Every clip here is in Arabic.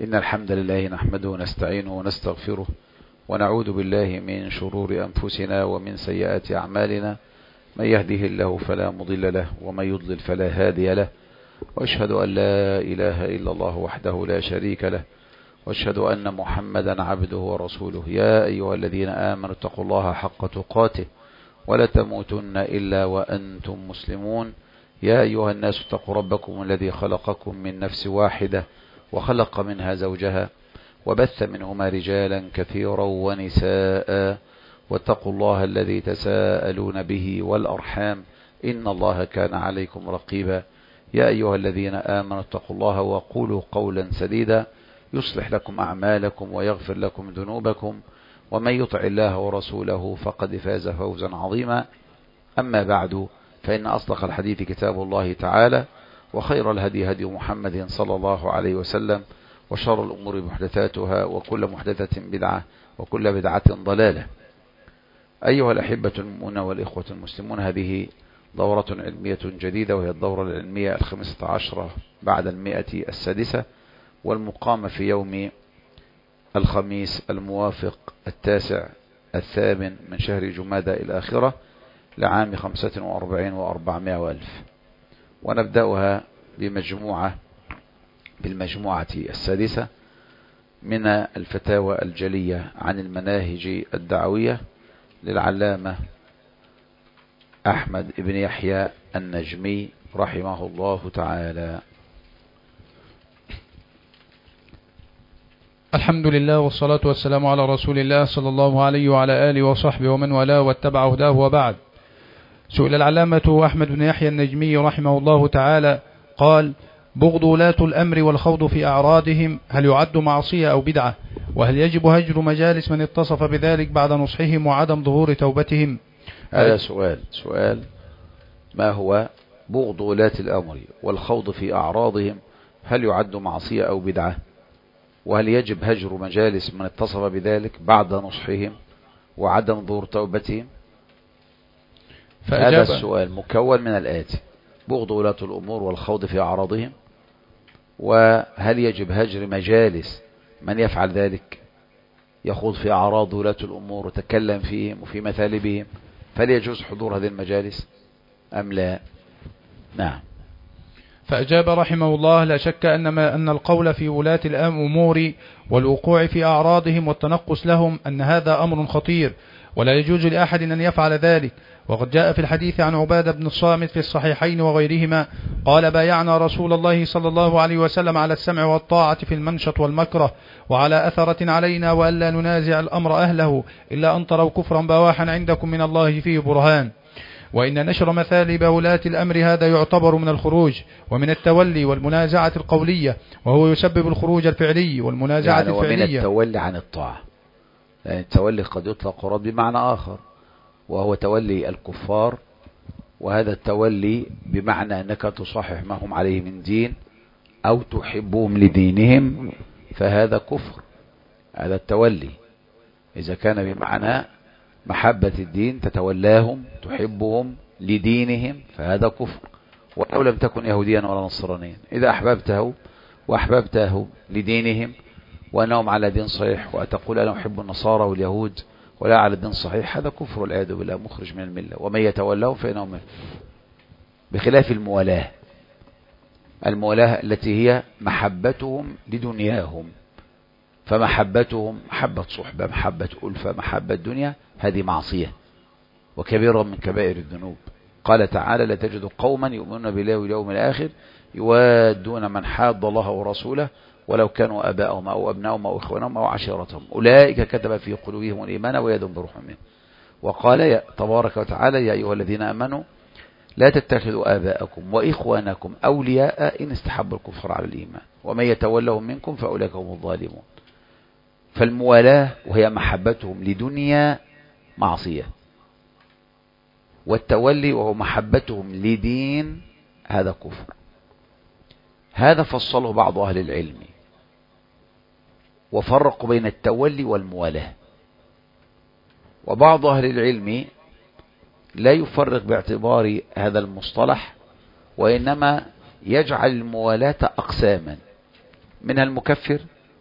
إن الحمد لله نحمده ونستعينه ونستغفره ونعوذ بالله من شرور أنفسنا ومن سيئات أعمالنا. من يهده الله فلا مضل له ومن يضلل فلا هادي له، وأشهد أن لا إله إلا الله وحده لا شريك له، وأشهد أن محمدا عبده ورسوله. يا أيها الذين آمنوا اتقوا الله حق تقاته ولا تموتن إلا وأنتم مسلمون. يا أيها الناس اتقوا ربكم الذي خلقكم من نفس واحدة وخلق منها زوجها وبث منهما رجالا كثيرا ونساء، واتقوا الله الذي تساءلون به والأرحام إن الله كان عليكم رقيبا. يا أيها الذين آمنوا اتقوا الله وقولوا قولا سديدا يصلح لكم أعمالكم ويغفر لكم ذنوبكم، ومن يطع الله ورسوله فقد فاز فوزا عظيما. أما بعد، فإن أصدق الحديث كتاب الله تعالى، وخير الهدي هدي محمد صلى الله عليه وسلم، وشر الأمور محدثاتها، وكل محدثة بدعة، وكل بدعة ضلالة. أيها الأحبة المؤمنون والإخوة المسلمون، هذه دورة علمية جديدة، وهي الدورة العلمية 15 بعد 100 والمقامة في يوم الخميس الموافق 9/8 من شهر جمادى الآخرة لعام 45 و400 وألف، ونبدأها بالمجموعة 6 من الفتاوى الجلية عن المناهج الدعوية للعلامة أحمد بن يحيى النجمي رحمه الله تعالى. الحمد لله والصلاة والسلام على رسول الله صلى الله عليه وعلى آله وصحبه ومن والاه واتبع هداه، وبعد. سئل العلامة أحمد بن يحيى النجمي رحمه الله تعالى قال: بغض ولاة الأمر والخوض في أعراضهم هل يعد معصية أو بدعة؟ وهل يجب هجر مجالس من اتصف بذلك بعد نصحهم وعدم ظهور توبتهم؟ هذا سؤال ما هو بغض ولاة الأمر والخوض في أعراضهم هل يعد معصية أو بدعة؟ وهل يجب هجر مجالس من اتصف بذلك بعد نصحهم وعدم ظهور توبتهم؟ هذا السؤال مكون من الآتي: بغض ولاة الأمور والخوض في أعراضهم، وهل يجب هجر مجالس من يفعل ذلك، يخوض في أعراض ولاة الأمور وتكلم فيهم وفي مثالبهم، فهل يجوز حضور هذه المجالس أم لا؟ نعم. فأجاب رحمه الله: لا شك أن القول في ولاة الأمور والوقوع في أعراضهم والتنقص لهم أن هذا أمر خطير، ولا يجوز لأحد أن يفعل ذلك. وقد جاء في الحديث عن عبادة بن الصامت في الصحيحين وغيرهما قال: بايعنا رسول الله صلى الله عليه وسلم على السمع والطاعة في المنشط والمكره، وعلى أثرة علينا، وألا ننازع الأمر أهله إلا أن تروا كفرا بواحا عندكم من الله فيه برهان. وإن نشر مثالب ولاة الأمر هذا يعتبر من الخروج ومن التولي والمنازعة القولية، وهو يسبب الخروج الفعلي والمنازعة الفعلية. ومن التولي عن الطاعة، يعني التولي قد يطلق رد بمعنى آخر، وهو تولي الكفار، وهذا التولي بمعنى أنك تصحح ما هم عليه من دين أو تحبهم لدينهم، فهذا كفر. هذا التولي إذا كان بمعنى محبة الدين، تتولاهم تحبهم لدينهم، فهذا كفر، ولو لم تكن يهوديا ولا نصرانيا. إذا أحببته لدينهم وأنهم على دين صحيح، وتقول أنا أحب النصارى واليهود ولا على الدين صحيح، هذا كفر والعياذ بالله، مخرج من الملة. ومن يتولهم فإنهم منهم. بخلاف الموالاة التي هي محبتهم لدنياهم، فمحبتهم محبة صحبة، محبة ألفة، محبة دنيا، هذه معصية وكبيرة من كبائر الذنوب. قال تعالى: لا تجد قوما يؤمنون بالله واليوم الآخر يوادون من حاد الله ورسوله ولو كانوا آباءهم أو أبناءهم أو إخوانهم أو عشيرتهم أولئك كتب في قلوبهم الإيمان وأيدهم بروح منه. وقال تبارك وتعالى: يا أيها الذين آمنوا لا تتخذوا آباءكم وإخوانكم أولياء إن استحبوا الكفر على الإيمان ومن يتولهم منكم فأولئك هم الظالمون. فالموالاة وهي محبتهم لدنيا معصية، والتولي وهو محبتهم لدين هذا كفر. هذا فصله بعض أهل العلم وفرقوا بين التولي والموالاة. وبعض أهل العلم لا يفرق باعتبار هذا المصطلح، وإنما يجعل الموالاة أقساما، منها المكفر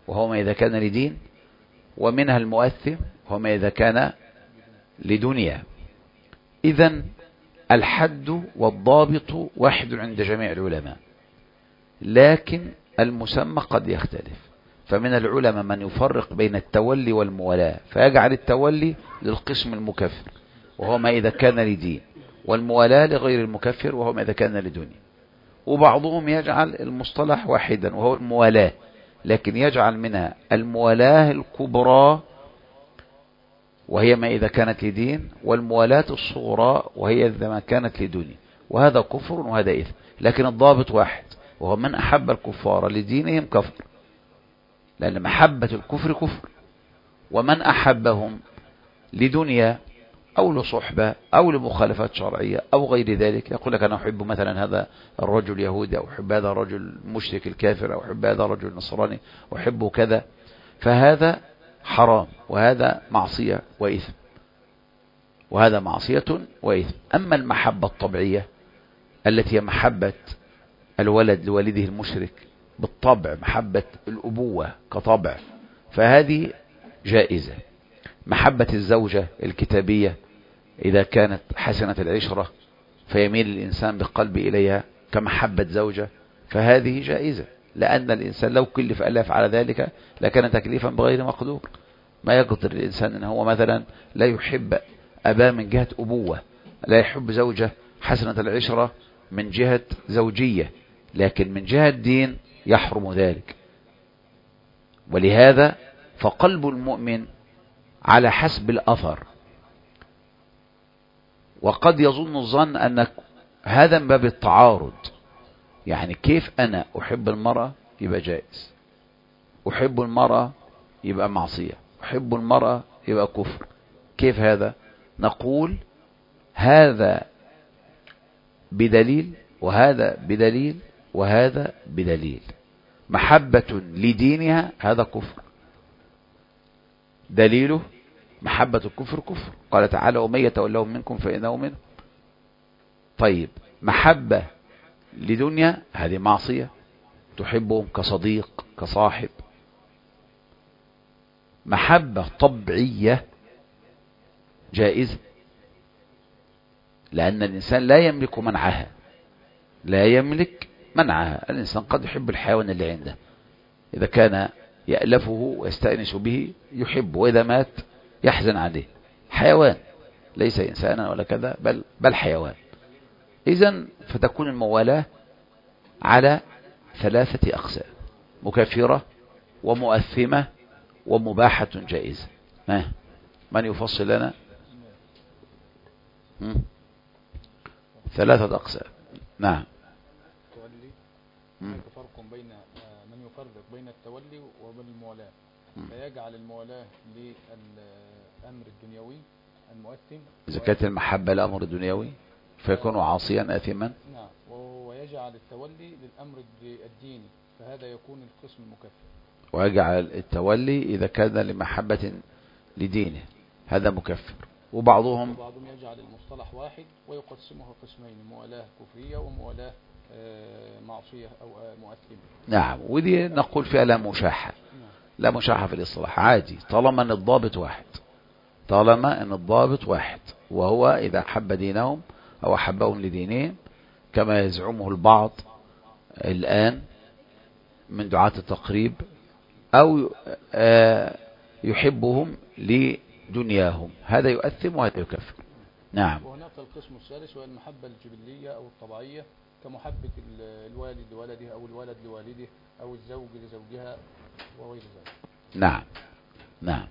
وهو ما إذا كان لدين، ومنها المؤثم وهو ما إذا كان لدنيا. إذن الحد والضابط واحد عند جميع العلماء، لكن المسمى قد يختلف. فمن العلماء من يفرق بين التولي والموالاة، فيجعل التولي للقسم المكفر وهو ما إذا كان لدين، والموالاة لغير المكفر وهو ما إذا كان لدنيا. وبعضهم يجعل المصطلح واحدا وهو الموالاة، لكن يجعل منها الموالاة الكبرى وهي ما إذا كانت لدين، والموالاة الصغرى وهي إذا ما كانت لدنيا. وهذا كفر وهذا إثم، لكن الضابط واحد وهو من أحب الكفار لدينهم كفر، لأن محبة الكفر كفر. ومن أحبهم لدنيا أو لصحبة أو لمخالفات شرعية أو غير ذلك، يقول لك أنا أحب مثلا هذا الرجل يهودي، أو أحب هذا الرجل مشرك الكافر، أو أحب هذا الرجل نصراني، أحبه كذا، فهذا حرام، وهذا معصية وإثم، وهذا معصية وإثم. أما المحبة الطبيعية التي هي محبة الولد لوالده المشرك بالطبع، محبة الأبوة كطبع، فهذه جائزة. محبة الزوجة الكتابية إذا كانت حسنة العشرة فيميل الإنسان بقلب إليها كمحبة زوجة، فهذه جائزة، لأن الإنسان لو كلف ألا يفعل ذلك لكان تكليفا بغير مقدور. ما يقدر الإنسان أن هو مثلا لا يحب أباه من جهة أبوة، لا يحب زوجة حسنة العشرة من جهة زوجية، لكن من جهة دين يحرم ذلك. ولهذا فقلب المؤمن على حسب الأثر. وقد يظن الظن أن هذا من باب التعارض، يعني كيف أنا أحب المرأة يبقى جائز، أحب المرأة يبقى معصية، أحب المرأة يبقى كفر، كيف هذا؟ نقول هذا بدليل وهذا بدليل وهذا بدليل. محبة لدينها هذا كفر، دليله محبة الكفر كفر، قال تعالى ومن يتولهم منكم فإنه منهم. طيب محبة لدنيا هذه معصية، تحبهم كصديق كصاحب. محبة طبيعية جائزة، لأن الإنسان لا يملك منعها، لا يملك منعها. الإنسان قد يحب الحيوان اللي عنده، إذا كان يألفه ويستأنس به يحبه، وإذا مات يحزن عليه. حيوان ليس إنسانا ولا كذا، بل حيوان. إذن فتكون الموالاة على ثلاثة أقسام: مكفرة ومؤثمة ومباحة جائزة. من يفصل لنا؟ ثلاثة أقسام. نعم. هناك فرق بين من يفرق بين التولي وبين الموالاة، فيجعل الموالاة للأمر الدنيوي المؤثم، إذا كانت المحبة لأمر الدنيوي فيكون عاصيا آثما. نعم. ويجعل التولي للأمر الديني، فهذا يكون القسم المكفر. ويجعل التولي إذا كان لمحبة لدينه هذا مكفر. وبعضهم يجعل المصطلح واحد ويقسمه قسمين: موالاة كفرية وموالاة معصية أو مؤثمة. نعم. ودي نقول فيها لا مشاحة، لا مشاحة في الاصطلاح، عادي طالما أن الضابط واحد، طالما أن الضابط واحد، وهو إذا أحب دينهم أو أحبهم لدينهم كما يزعمه البعض الآن من دعاة التقريب، أو يحبهم لدنياهم، هذا يؤثم وهذا يكفر. نعم. وهناك القسم الثالث وهي المحبة الجبلية أو الطبيعية، كمحبة الوالد لولده أو الولد لوالده أو الزوج لزوجها وغير ذلك. نعم. نعم.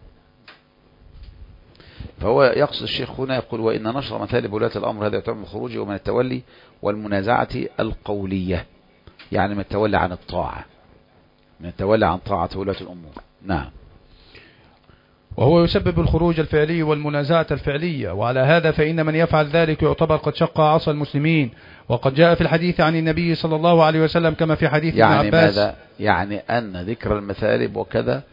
فهو يقصد الشيخ هنا يقول وإن نشر مثالب ولاة الأمر هذا يعتبر من الخروج ومن التولي والمنازعة القولية، يعني من التولي عن الطاعة، من التولي عن طاعة ولاة الأمور. نعم. وهو يسبب الخروج الفعلي والمنازعة الفعلية، وعلى هذا فإن من يفعل ذلك يعتبر قد شق عصا المسلمين، وقد جاء في الحديث عن النبي صلى الله عليه وسلم كما في حديث ابن عباس. ماذا؟ يعني أن ذكر المثالب وكذا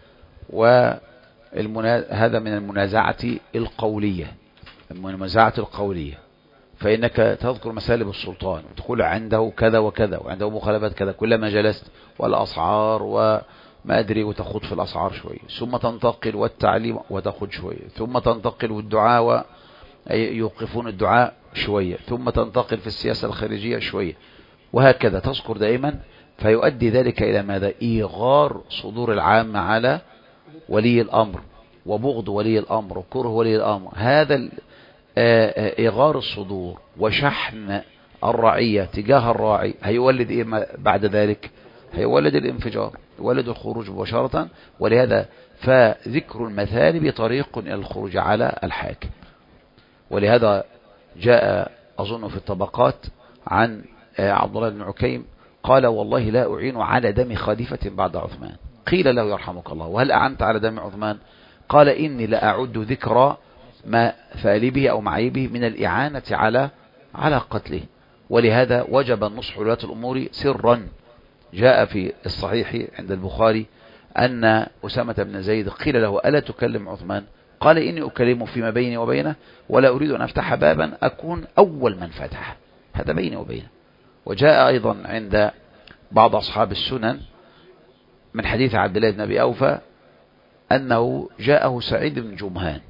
هذا من المنازعة القولية، المنازعة القولية، فإنك تذكر مسالب السلطان وتقول عنده كذا وكذا وعنده مخالفات كذا كلما جلست، والأسعار وما ما أدري وتخوض في الأسعار شوية، ثم تنتقل والتعليم وتخوض شوية، ثم تنتقل والدعاء يوقفون الدعاء شوية، ثم تنتقل في السياسة الخارجية شوية، وهكذا تذكر دائما. فيؤدي ذلك إلى ماذا؟ إيغار صدور العامة على ولي الأمر، وبغض ولي الأمر وكره ولي الأمر. هذا إيغار الصدور وشحن الرعية تجاه الراعي هيولد إيه بعد ذلك؟ هيولد الانفجار، يولد الخروج مباشرة. ولهذا فذكر المثالب طريق إلى الخروج على الحاكم. ولهذا جاء أظن في الطبقات عن عبد الله بن عكيم قال: والله لا أعين على دم خليفة بعد عثمان. قيل له: يرحمك الله، وهل أعنت على دم عثمان؟ قال: إني لأعد ذكرى ما فالبه أو معيبه من الإعانة على قتله. ولهذا وجب النصح ولاة الأمور سرا. جاء في الصحيح عند البخاري أن أسامة بن زيد قيل له: ألا تكلم عثمان؟ قال: إني أكلمه فيما بيني وبينه، ولا أريد أن أفتح بابا أكون أول من فتح، هذا بيني وبينه. وجاء أيضا عند بعض أصحاب السنن من حديث عبد الله بن أبي أوفى أنه جاءه سعيد بن جمهان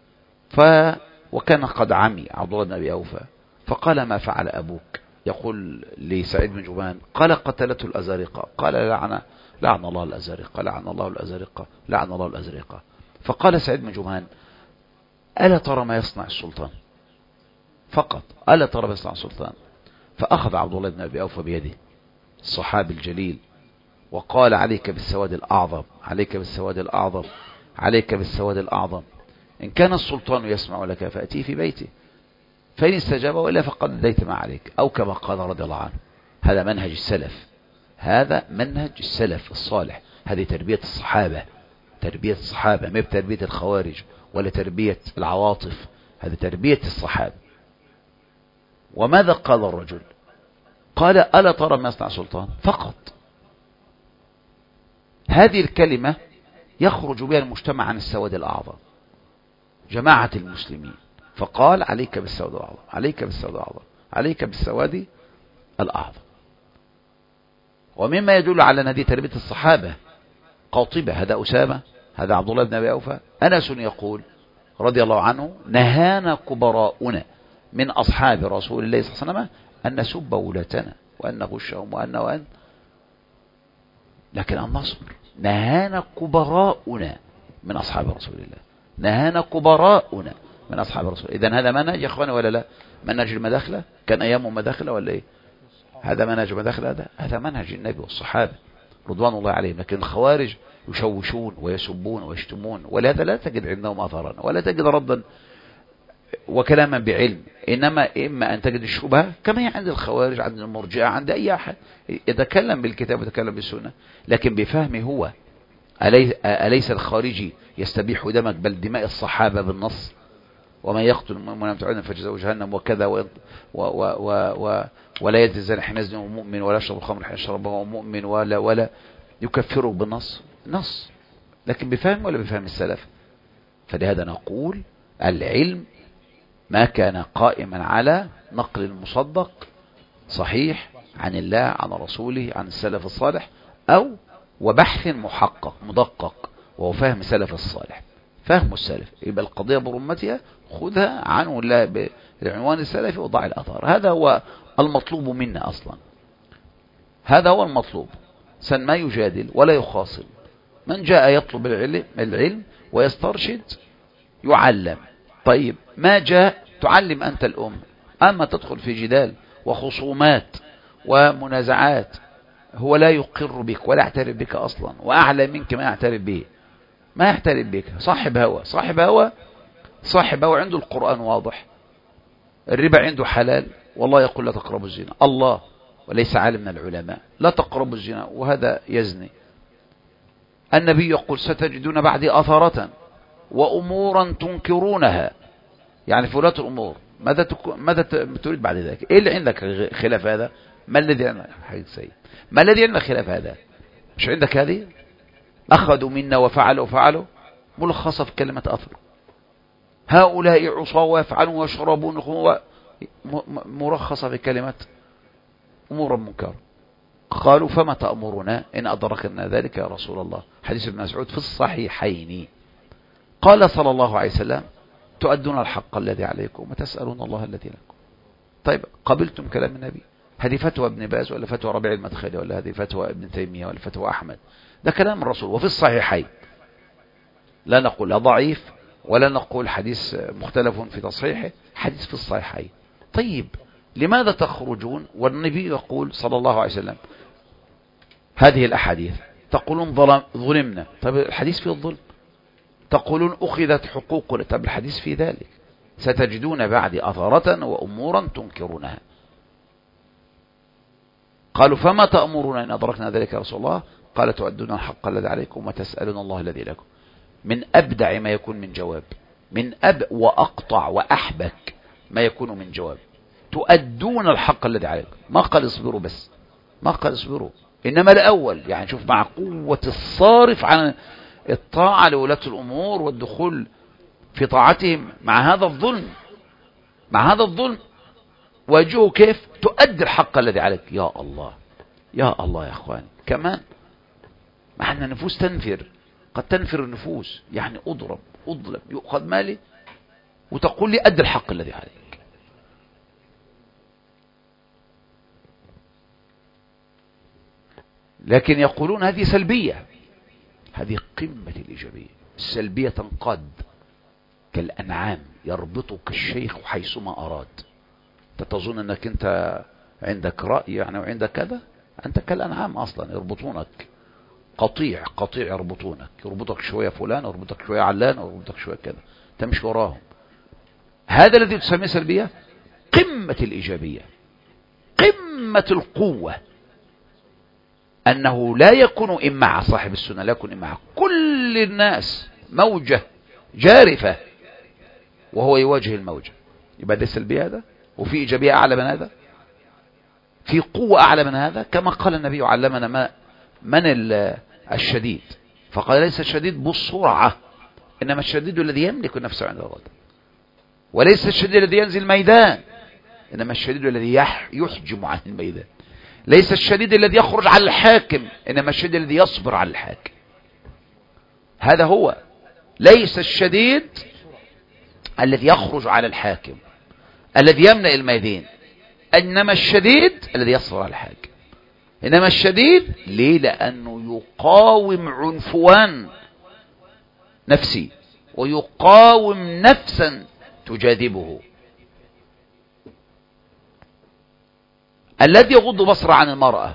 وكان قد عمي عبد الله بن أبي أوفى، فقال: ما فعل أبوك؟ يقول لسعيد بن جمهان: قال: قتلته الأزارقة. قال: لعن الله الأزارقة، لعن الله الأزارقة، لعن الله الأزارقة. فقال سعيد بن جمهان: ألا ترى ما يصنع السلطان؟ فقط ألا ترى ما يصنع السلطان؟ فأخذ عبد الله بن أبي أوفى بيده الصحابي الجليل وقال: عليك بالسواد الأعظم، عليك بالسواد الأعظم، عليك بالسواد الأعظم. إن كان السلطان يسمع لك فأتيه في بيته، فإن استجاب وإلا فقد أديت ما عليك، أو كما قال رضي الله عنه. هذا منهج السلف، هذا منهج السلف الصالح. هذه تربية الصحابة، تربية الصحابة، ما بتربية الخوارج ولا تربية العواطف، هذه تربية الصحابة. وماذا قال الرجل؟ قال: ألا ترى ما يصنع سلطان؟ فقط. هذه الكلمة يخرج بها المجتمع عن السواد الأعظم، جماعة المسلمين. فقال: عليك بالسواد الأعظم، عليك بالسواد الأعظم، عليك بالسواد الأعظم. ومما يدل على أن هذه تربية الصحابة قاطبة. هذا أسامة، هذا عبد الله بن أبي أوفى. أنس يقول رضي الله عنه: نهانا كبراؤنا من أصحاب رسول الله صلى الله عليه وسلم أن نسب ولاتنا وأن نغشهم وأن لكن النصر. نهانا كبراؤنا من أصحاب رسول الله، نهانا كبراؤنا من أصحاب رسول الله. إذن هذا منهج يا إخواني ولا لا؟ منهج المداخلة، كان أيامه مداخلة ولا إيه؟ هذا منهج مداخلة، هذا منهج النبي والصحابة رضوان الله عليهم. لكن الخوارج يشوشون ويسبون ويشتمون، ولهذا لا تجد عندهم أثرا ولا تجد ردا وكلاما بعلم، إنما إما أن تجد الشبهة كما هي عند الخوارج، عند المرجئة، عند أي أحد يتكلم بالكتاب ويتكلم بالسنة، لكن بفهمه هو. أليس الخارجي يستبيح دمك بل دماء الصحابة بالنص؟ ومن يقتل مؤمنا متعمدا فجزاؤه جهنم وكذا ولا يزني الزاني حين يزني وهو مؤمن، ولا يشرب الخمر حين يشربه وهو مؤمن، ولا يكفره بالنص، نص، لكن بفهم ولا بفهم السلف. فلهذا نقول: العلم ما كان قائما على نقل مصدق صحيح عن الله، عن رسوله، عن السلف الصالح، أو وبحث محقق مدقق، وهو فهم السلف الصالح، فهم السلف. يبقى القضية برمتها خذها عنه لا بالعنوان السلفي وضع الأثار. هذا هو المطلوب منا أصلا، هذا هو المطلوب. سن ما يجادل ولا يخاصم. من جاء يطلب العلم ويسترشد يعلم. طيب ما جاء تعلم أنت الأم، أما تدخل في جدال وخصومات ومنازعات هو لا يقر بك ولا يعترف بك أصلا، وأعلى منك ما يعترف به، ما يعترف بك. صاحب هوى، صاحب هوى، صاحب هوى. عنده القرآن واضح، الربا عنده حلال، والله يقول لا تقربوا الزنا، الله وليس عالم من العلماء لا تقربوا الزنا، وهذا يزني. النبي يقول: ستجدون بعدي أثرة وأمورا تنكرونها. يعني في ولاة الأمور ماذا تريد بعد ذلك؟ إيه اللي عندك خلاف هذا؟ ما الذي عندك حديث سيد؟ ما الذي عندك خلاف هذا؟ مش عندك هذه؟ أخذوا منا وفعلوا ملخصة في كلمة أثر. هؤلاء عصاة ويفعلون ويشربون، مرخصة في كلمة أمورا منكرة. قالوا فما تأمرنا إن أدركنا ذلك يا رسول الله؟ حديث ابن مسعود في الصحيحين. قال صلى الله عليه وسلم تؤدون الحق الذي عليكم وتسألون الله الذي لكم. طيب قبلتم كلام النبي؟ هذه فتوى ابن باز ولا فتوى ربيع المدخلي ولا هذه فتوى ابن تيمية ولا فتوى أحمد؟ ده كلام الرسول وفي الصحيحين. لا نقول لا ضعيف ولا نقول حديث مختلف في تصحيحه، حديث في الصحيحين. طيب لماذا تخرجون والنبي يقول صلى الله عليه وسلم هذه الأحاديث تقولون ظلمنا؟ طيب الحديث فيه الظلم. تقولون أخذت حقوقنا، طيب الحديث في ذلك. ستجدون بعد أثرة وأمورا تنكرونها. قالوا فما تأمرنا إن أدركنا ذلك يا رسول الله؟ قال تؤدون الحق الذي عليكم وتسألون الله الذي لكم. من أبدع ما يكون من جواب، من وأقطع وأحبك ما يكون من جواب. تؤدون الحق الذي عليكم، ما قال اصبروا بس، ما قال اصبروا، إنما الأول يعني شوف مع قوة الصارف عن الطاعة لولاة الأمور والدخول في طاعتهم مع هذا الظلم، مع هذا الظلم واجهه كيف تؤدي الحق الذي عليك. يا الله يا الله يا أخواني، كمان مع أن النفوس تنفر، قد تنفر النفوس، يعني أضرب أظلم يؤخذ مالي وتقول لي أدي الحق الذي عليك. لكن يقولون هذه سلبية، هذه قمة الإيجابية. السلبية تنقاد كالأنعام، يربطك الشيخ حيثما أراد. تظن أنك أنت عندك رأي يعني وعندك كذا، أنت كالأنعام أصلا، يربطونك قطيع قطيع، يربطك شوية فلان يربطك شوية علان يربطك شوية كذا، تمشي وراهم. هذا الذي تسميه سلبية. قمة الإيجابية، قمة القوة، أنه لا يكون إمع صاحب السنة، لا يكون إمع كل الناس، موجة جارفة وهو يواجه الموجة. يبقى ده سلبية هذا، وفي إيجابية أعلى من هذا، في قوة أعلى من هذا. كما قال النبي علمنا من الشديد، فقال ليس الشديد بالسرعة، إنما الشديد الذي يملك نفسه عند الغد. وليس الشديد الذي ينزل الميدان، إنما الشديد الذي يحجم عن الميدان. ليس الشديد الذي يخرج على الحاكم، إنما الشديد الذي يصبر على الحاكم. هذا هو. ليس الشديد الذي يخرج على الحاكم الذي يملأ الميدان، إنما الشديد الذي يصبر على الحاكم. إنما الشديد ليه؟ لأنه يقاوم عنفوان نفسي ويقاوم نفسا تجاذبه. الذي يغض بصره عن المرأة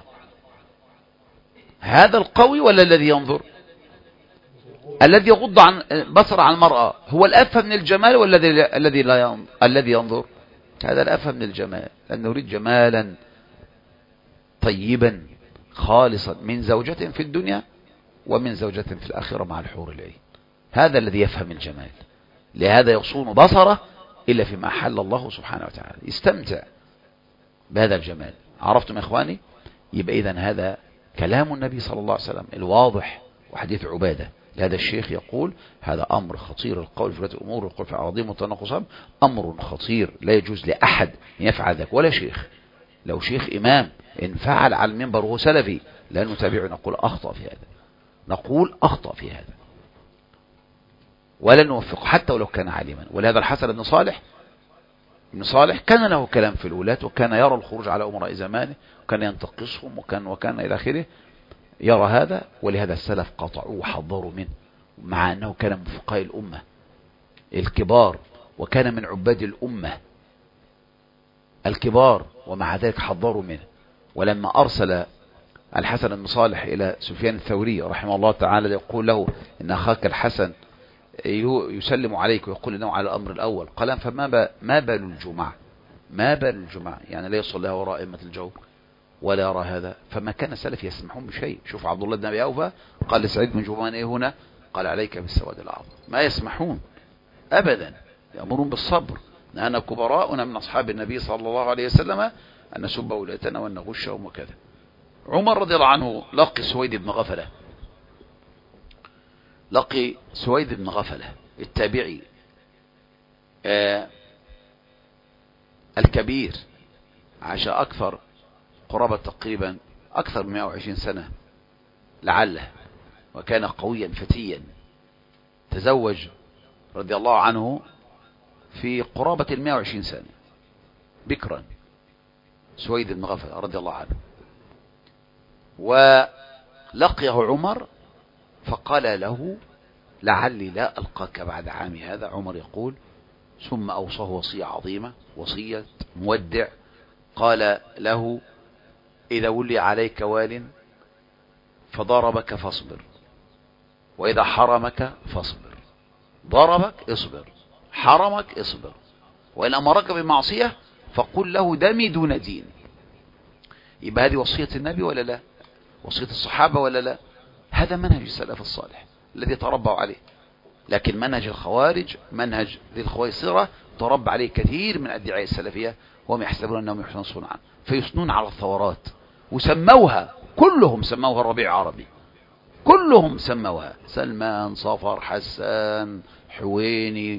هذا القوي ولا الذي ينظر؟ الذي يغض عن بصره عن المرأة هو الأفهم من الجمال ولا الذي ينظر؟ هذا الأفهم من الجمال، لأن نريد جمالا طيبا خالصا من زوجة في الدنيا ومن زوجة في الآخرة مع الحور العين. هذا الذي يفهم الجمال، لهذا يصون بصره إلا فيما أحل الله سبحانه وتعالى، يستمتع بهذا الجمال. عرفتم يا إخواني؟ يبقى إذن هذا كلام النبي صلى الله عليه وسلم الواضح. وحديث عبادة لهذا الشيخ يقول هذا أمر خطير، القول في ولاة الأمور والقول في أعراضهم والتناقص أمر خطير، لا يجوز لأحد أن يفعل ذلك، ولا شيخ. لو شيخ إمام إن فعل على المنبر وهو سلفي لا نتابعه، نقول أخطأ في هذا، نقول أخطأ في هذا، ولا نوفق حتى ولو كان عالما. ولهذا الحسن بن صالح كان له كلام في الولاة، وكان يرى الخروج على أمراء زمانه، وكان ينتقصهم، وكان إلى آخره يرى هذا. ولهذا السلف قطعوه وحذروا منه، مع أنه كان من فقهاء الأمة الكبار، وكان من عباد الأمة الكبار، ومع ذلك حذروا منه. ولما أرسل الحسن بن صالح إلى سفيان الثوري رحمه الله تعالى يقول له إن أخاك الحسن يسلم عليك ويقول إنه على الأمر الأول، قال ما بال الجمعة، ما بال الجمعة، يعني لا يصلي وراء أئمة الجور ولا يرى هذا. فما كان السلف يسمحون بشيء. شوف عبد الله بن أبي أوفى قال لسعيد بن جبان إيه هنا؟ قال عليك بالسواد الأعظم. ما يسمحون أبدا، يأمرون بالصبر. نحن كبراؤنا من أصحاب النبي صلى الله عليه وسلم أن نسب ولاتنا وأن نغشهم وكذا. عمر رضي الله عنه لقي سويد بن غفلة التابعي الكبير، عاش أكثر قرابة تقريبا أكثر من 120 سنة لعله، وكان قويا فتيا، تزوج رضي الله عنه في قرابة 120 سنة بكرا، سويد بن غفل رضي الله عنه. ولقيه عمر فقال له لعلي لا ألقاك بعد عامي هذا. عمر يقول ثم أوصاه وصية عظيمة، وصية مودع، قال له إذا ولي عليك وال فضربك فاصبر، وإذا حرمك فاصبر. ضربك اصبر، حرمك اصبر، وإن أمرك بمعصية فقل له دمي دون دين. يبقى هذه وصية النبي ولا لا؟ وصية الصحابة ولا لا؟ هذا منهج السلف الصالح الذي تربوا عليه. لكن منهج الخوارج، منهج ذي الخويصرة، تربى عليه كثير من الدعاء السلفية، وهم يحسبون أنهم يحسنون صنعا، فيثنون على الثورات، وسموها كلهم سموها الربيع العربي، كلهم سموها، سلمان، صفر، حسان، حويني،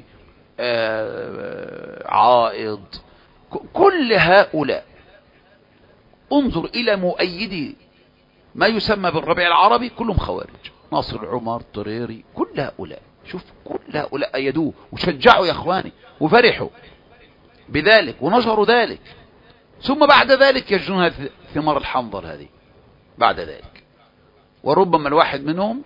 عائض، كل هؤلاء. انظر إلى مؤيدي ما يسمى بالربيع العربي كلهم خوارج، ناصر، عمر، طريري، كل هؤلاء. شوف كل هؤلاء أيدوه وشجعوا يا أخواني وفرحوا بذلك ونشروا ذلك. ثم بعد ذلك يجنون ثمار الحنظل هذه بعد ذلك. وربما الواحد منهم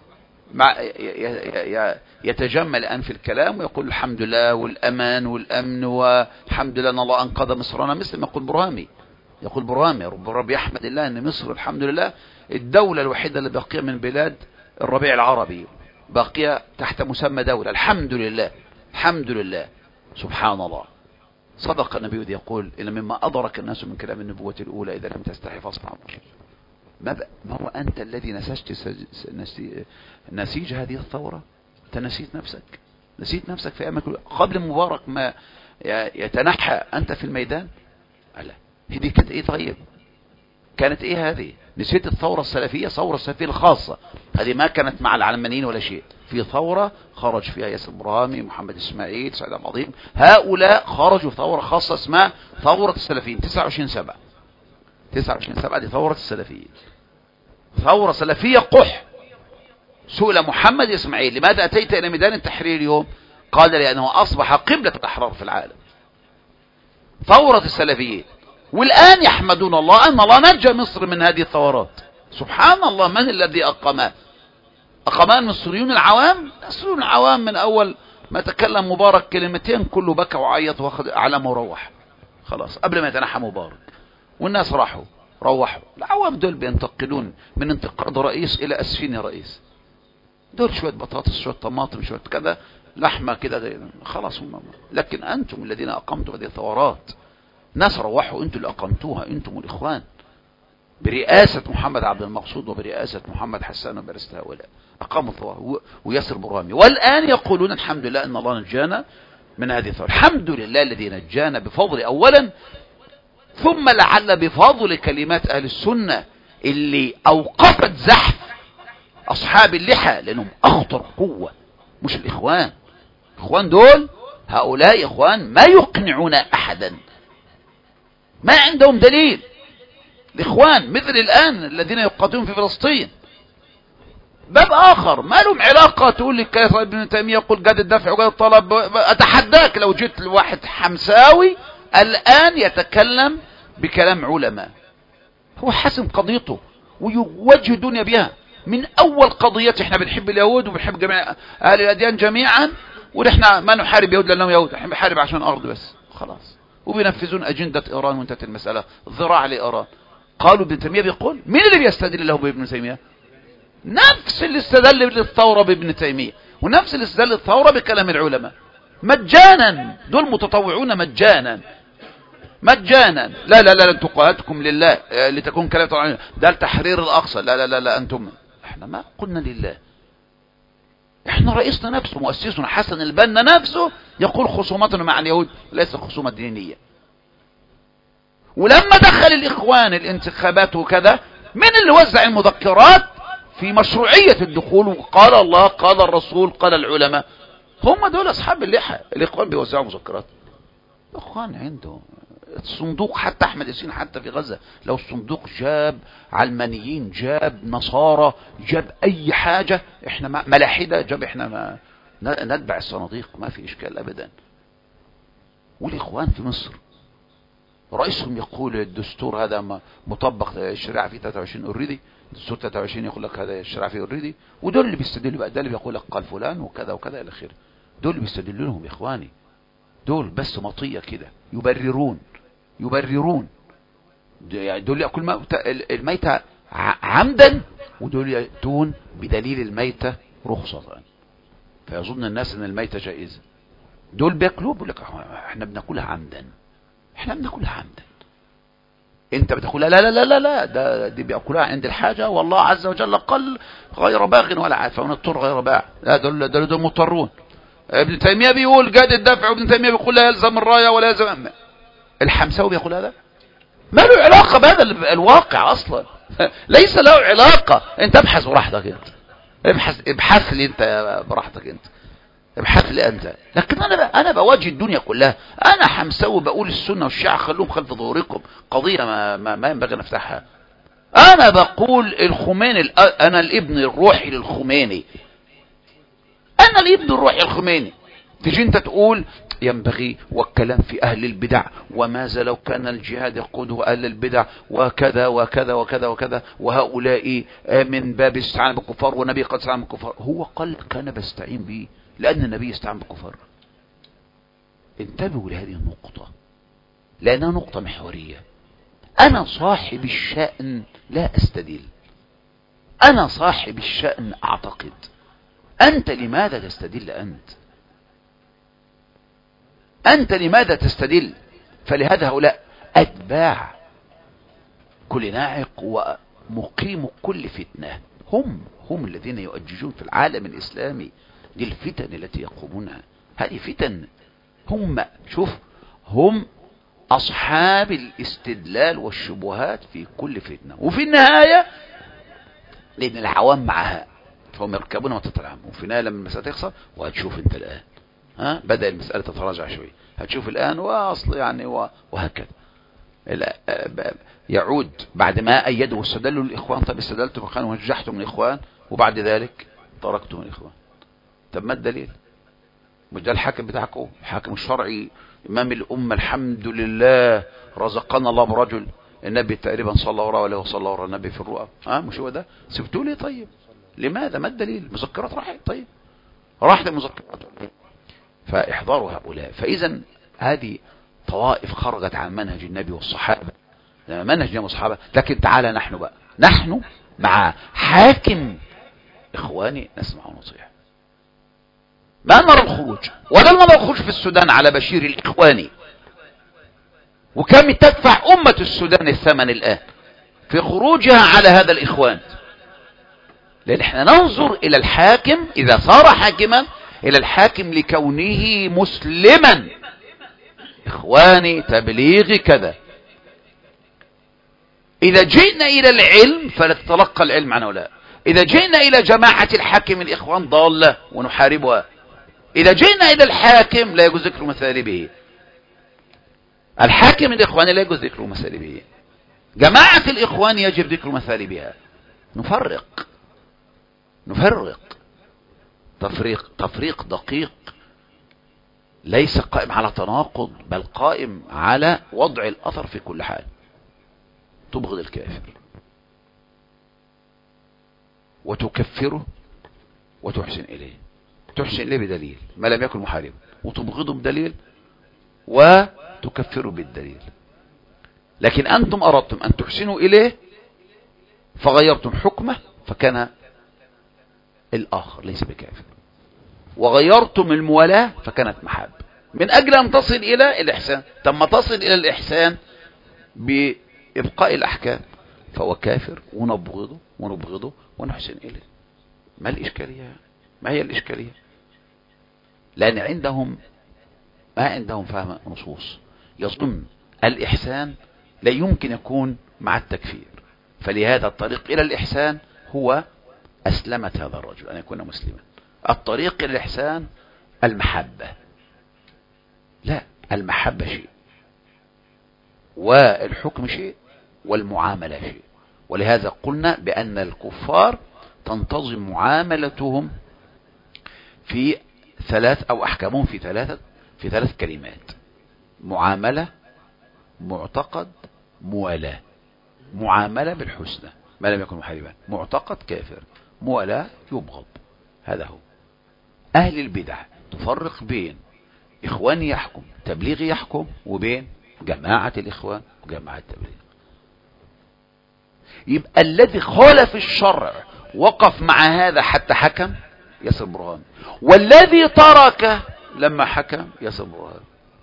يتجمل الآن في الكلام ويقول الحمد لله والأمان والأمن والحمد لله أن الله أنقذ مصرنا، مثل ما يقول برهامي. يقول برهامي رب يحمد الله أن مصر الحمد لله الدولة الوحيدة اللي باقية من بلاد الربيع العربي، باقية تحت مسمى دولة، الحمد لله، الحمد لله. سبحان الله. صدق النبي يقول إن مما أدرك الناس من كلام النبوة الأولى إذا لم تستحي فاصبر عن ما هو أنت الذي نسجت نسيج هذه الثورة؟ أنت نسيت نفسك، نسيت نفسك في أيام قبل مبارك ما يتنحى أنت في الميدان. لا، هذه كانت إيه؟ طيب كانت إيه هذه؟ نسيت الثورة السلفية، ثورة السلفية الخاصة هذه ما كانت مع العلمانيين ولا شيء. في ثورة خرج فيها ياسر برهامي، محمد إسماعيل، سعيد العظيم، هؤلاء خرجوا ثورة خاصة اسمها ثورة السلفيين. 29/7 دي ثورة السلفيين، ثورة سلفية قح. سئل محمد إسماعيل لماذا أتيت إلى ميدان التحرير اليوم؟ قال لأنه أصبح قبلة الأحرار في العالم. ثورة السلفيين. والآن يحمدون الله أن الله نجى مصر من هذه الثورات. سبحان الله. من الذي أقامها؟ المصريون العوام. المصريون العوام من أول ما تكلم مبارك كلمتين كله بكى وعيط واخذ أعلام وروح خلاص قبل ما يتنحى مبارك، والناس روحوا. العوام دول بينتقلون من انتقاد رئيس إلى أسفين رئيس. دول شوية بطاطس، شوية طماطم، شوية كذا لحمة كده خلاص. لكن أنتم الذين أقمتم هذه الثورات، ناس روحوا، أنتم اللي أقمتوها، أنتم الإخوان برئاسة محمد عبد المقصود وبرئاسة محمد حسان وبرئاسة هؤلاء أقاموا الثورة وياسر برهامي. والآن يقولون الحمد لله أن الله نجانا من هذه الثورة. الحمد لله الذي نجانا بفضل أولا، ثم لعل بفضل كلمات أهل السنة اللي أوقفت زحف أصحاب اللحى، لأنهم أخطر قوة مش الإخوان. الإخوان دول هؤلاء إخوان ما يقنعون أحدا، ما عندهم دليل. الإخوان مثل الآن الذين يقاتلون في فلسطين باب آخر، ما لهم علاقة. تقول لي كيف ابن تيمية يقول قد الدفع وقد الطلب؟ أتحداك لو جيت لواحد حمساوي الآن يتكلم بكلام علماء، هو حسم قضيته ويوجه الدنيا بها. من أول قضية احنا بنحب اليهود وبنحب جميع أهل الأديان جميعا، ونحن ما نحارب يهود لأنهم يهود، احنا بنحارب عشان أرض بس خلاص. وبينفذون أجندة إيران وانتهت المسألة، ذراع لإيران. قالوا ابن تيمية بيقول مين اللي بيستدل له بابن تيمية؟ نفس اللي استدل للثورة بابن تيمية، ونفس اللي استدل للثورة بكلام العلماء مجانا. دول متطوعون مجانا. لا انتم قواتكم لله لتكون كلمة طبعا ده التحرير الأقصى. لا أنتم. احنا ما قلنا لله. احنا رئيسنا نفسه مؤسسنا حسن البنا نفسه يقول خصومتنا مع اليهود ليس خصومة دينية. ولما دخل الإخوان الانتخابات وكذا، من اللي وزع المذكرات في مشروعية الدخول؟ وقال الله، قال الرسول، قال العلماء. هم دول أصحاب اللحى. الإخوان بيوزعوا مذكرات. الإخوان عنده الصندوق حتى أحمد ياسين حتى في غزة، لو الصندوق جاب علمانيين، جاب نصارى، جاب أي حاجة، إحنا ملاحدة، جاب إحنا ما نتبع الصناديق، ما في إشكال أبدا. والإخوان في مصر رئيسهم يقول الدستور هذا مطبق الشريعة في 23 اوريدي، دستور 23 يقول لك هذا الشريعة في اوريدي، ودول اللي بيستدلوا بقى، ده اللي بيقول لك قال فلان وكذا وكذا إلى آخره، دول اللي بيستدلوا لهم يا إخواني، دول بس مطية كده، يبررون دول يأكل الميتة عمدا، ودول يأتون بدليل الميتة رخصة، فيظن الناس ان الميتة جائزة. دول بيأكلوا بيقول لك احنا بناكلها عمدا، انت بتقول لا لا لا لا لا، ده دي بيأكلها عند الحاجة، والله عز وجل قال غير باغ ولا عاد، فمن اضطر غير باع، لا دول مضطرون. ابن تيمية بيقول جاد الدفع، وابن تيمية بيقول لا يلزم الراية ولا يلزم. الحمساوي بيقول هذا ما له علاقة بهذا الواقع اصلا ليس له علاقة. انت ابحث براحتك، انت ابحث لي انت براحتك، انت ابحث لي انت. لكن انا بواجه الدنيا كلها، انا حمساوي بقول السنة والشيعة خلوهم خلف ظهوركم، قضية ما ينبغي نفتحها. انا بقول الخميني، انا الابن الروحي للخميني، تجي انت تقول ينبغي، والكلام في اهل البدع، وماذا لو كان الجهاد يقوده اهل البدع، وكذا وكذا وكذا وكذا، وهؤلاء من باب استعانة بالكفار، والنبي قد استعان بالكفار. هو قال كان بستعين به لان النبي استعان بالكفار. انتبهوا لهذه النقطة لانها نقطة محورية. انا صاحب الشأن لا استدل، انا صاحب الشأن اعتقد. انت لماذا تستدل؟ انت لماذا تستدل؟ فلهذا هؤلاء اتباع كل ناعق ومقيم كل فتنة، هم الذين يؤججون في العالم الاسلامي دي الفتن التي يقومونها. هذه فتن، هم اصحاب الاستدلال والشبهات في كل فتنة، وفي النهاية لان العوام معها فهم يركبون وتتلعبون، وفي النهاية لما المسألة تخسر، وهتشوف انت الان بدأ المسألة تتراجع شوي، هتشوف الآن وأصل يعني وهكذا يعود بعد ما أيدوا واستدلوا الإخوان. طب استدلتم الإخوان ونجحتم من الإخوان، وبعد ذلك تركتم الإخوان. طب ما الدليل؟ مش ده الحاكم بتاعكم، الحاكم الشرعي إمام الأمة، الحمد لله رزقنا الله برجل النبي تقريبا صلى وراء وصلى وراء النبي في الرؤى، مش هو ده؟ سبتوا لي طيب لماذا؟ ما الدليل؟ مذكرات راحت، طيب راحت المذكرات. فاحذروا هؤلاء. فإذا هذه طوائف خرجت عن منهج النبي والصحابة، منهج النبي والصحابة. لكن تعالى نحن بقى، نحن مع حاكم إخواني نسمع ونطيع. ما نرى الخروج، ولا نرى الخروج في السودان على بشير الإخواني، وكم تدفع أمة السودان الثمن الآن في خروجها على هذا الإخوان. لأن احنا ننظر إلى الحاكم إذا صار حاكما، إلى الحاكم لكونه مسلما. إخواني تبليغ كذا. إذا جئنا إلى العلم فلتتلقى العلم عن هؤلاء. إذا جئنا إلى جماعة الحاكم الإخوان ضالة ونحاربها. إذا جئنا إلى الحاكم لا يجوز ذكر مثالبه. الحاكم الإخواني لا يجوز ذكر مثالبه. جماعة الإخوان يجب ذكر مثالبها. نفرق تفريق دقيق، ليس قائم على تناقض، بل قائم على وضع الأثر في كل حال. تبغض الكافر وتكفره وتحسن إليه، تحسن إليه بدليل ما لم يكن محاربا، وتبغضه بدليل وتكفره بالدليل. لكن أنتم أردتم أن تحسنوا إليه فغيرتم حكمه فكان الآخر ليس بكافر، وغيرتم الموالاة فكانت محبة من أجل أن تصل إلى الإحسان. تم تصل إلى الإحسان بإبقاء الأحكام، فهو كافر ونبغضه ونحسن إليه. ما الإشكالية؟ ما هي الإشكالية؟ لأن ما عندهم فهم نصوص، يظن الإحسان لا يمكن يكون مع التكفير، فلهذا الطريق إلى الإحسان هو أسلمت هذا الرجل أن يكون مسلما. الطريق إلى الإحسان المحبة، لا، المحبة شيء والحكم شيء والمعاملة شيء. ولهذا قلنا بأن الكفار تنتظم معاملتهم في ثلاث، أو أحكامهم في ثلاث كلمات: معاملة، معتقد، موالاة. معاملة بالحسنى ما لم يكن محاربا، معتقد كافر، موالاة يبغض. هذا هو. أهل البدع تفرق بين إخواني يحكم، تبليغي يحكم، وبين جماعة الإخوان وجماعة التبليغ. يبقى الذي خالف الشرع وقف مع هذا حتى حكم ياسر برهان، والذي ترك لما حكم ياسر برهان،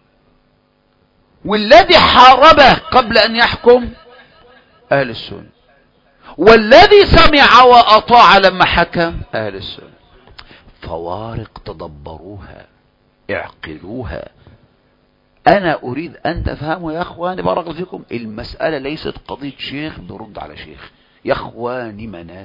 والذي حاربه قبل أن يحكم أهل السنة، والذي سمع وأطاع لما حكم أهل السنة. فوارق تدبروها، اعقلوها. أنا أريد أن تفهموا يا أخواني بارك الله فيكم، المسألة ليست قضية شيخ برد على شيخ يا أخواني،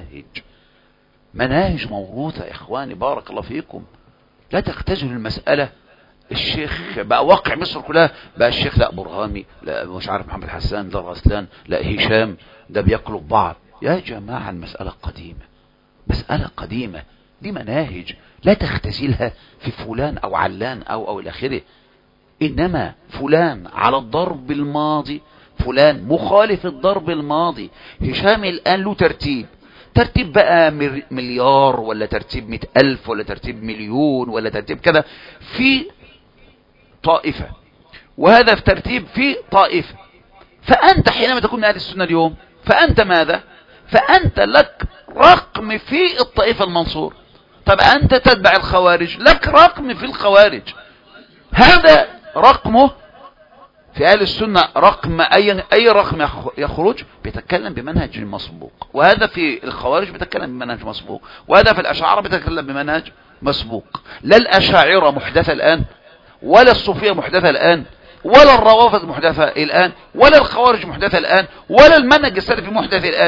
مناهج موروثة يا إخواني بارك الله فيكم. لا تختزلوا المسألة. الشيخ بقى واقع مصر كلها بقى الشيخ لا برهامي، لا مش عارف محمد حسان، ده غسلان، لا هشام، ده بياكلوا بعض. يا جماعة المسألة قديمة، مسألة قديمة، دي مناهج لا تختزلها في فلان أو علان أو إلى آخره. إنما فلان على الضرب الماضي، فلان مخالف الضرب الماضي. هشام الآن له ترتيب بقى مليار، ولا ترتيب 100,000، ولا ترتيب مليون، ولا ترتيب كذا في طائفة، وهذا في ترتيب في طائفة. فأنت حينما تكون من أهل السنة اليوم، فأنت ماذا؟ فأنت لك رقم في الطائفة المنصور. طب أنت تتبع الخوارج، لك رقم في الخوارج، هذا رقمه. في أهل السنة رقم أي رقم يخرج بيتكلم بمنهج مسبوق، وهذا في الخوارج بيتكلم بمنهج مسبوق، وهذا في الأشاعرة بيتكلم بمنهج مسبوق. لا الأشاعرة محدثة الآن، ولا الصوفية محدثة الآن، ولا الروافض محدثة الآن، ولا الخوارج محدثة الآن، ولا المنهج السلفي محدث الآن.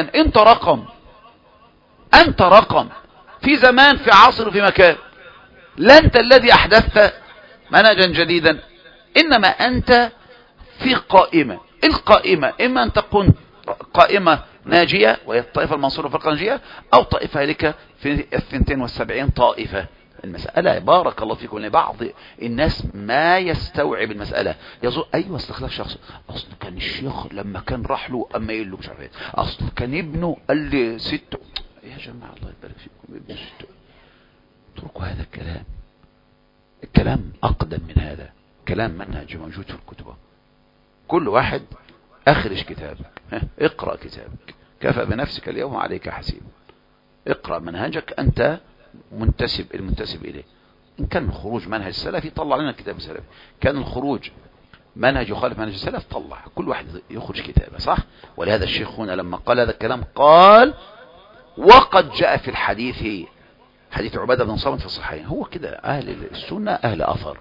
أنت رقم في زمان، في عصر، في مكان. لا أنت الذي أحدثت منهجا جديدا، إنما أنت في قائمة. القائمة إما أن تكون قائمة ناجية وهي الطائفة المنصورة في القنجية، أو طائفة هلكة في 72 طائفة. المسألة بارك الله فيكم لبعض الناس ما يستوعب المسألة، يظن أيوة استخلاف شخص، أصل كان الشيخ لما كان راح له أما يقول له مش عارف، أصل كان ابنه قال لي سته. يا جماعة الله يبارك فيكم، ابنه سته. اتركوا هذا الكلام أقدم من هذا. كلام منهج موجود في الكتب. كل واحد أخرج كتابك، اقرأ كتابك، كفى بنفسك اليوم عليك حسيب. اقرأ منهجك أنت المنتسب إليه. إن كان الخروج منهج السلفي طلع لنا كتاب السلفي، كان الخروج منهج يخالف منهج السلف طلع، كل واحد يخرج كتابه، صح؟ ولهذا الشيخ هنا لما قال هذا الكلام قال: وقد جاء في الحديث، حديث عبادة بن صامت في الصحيحين. هو كده أهل السنة أهل أثر،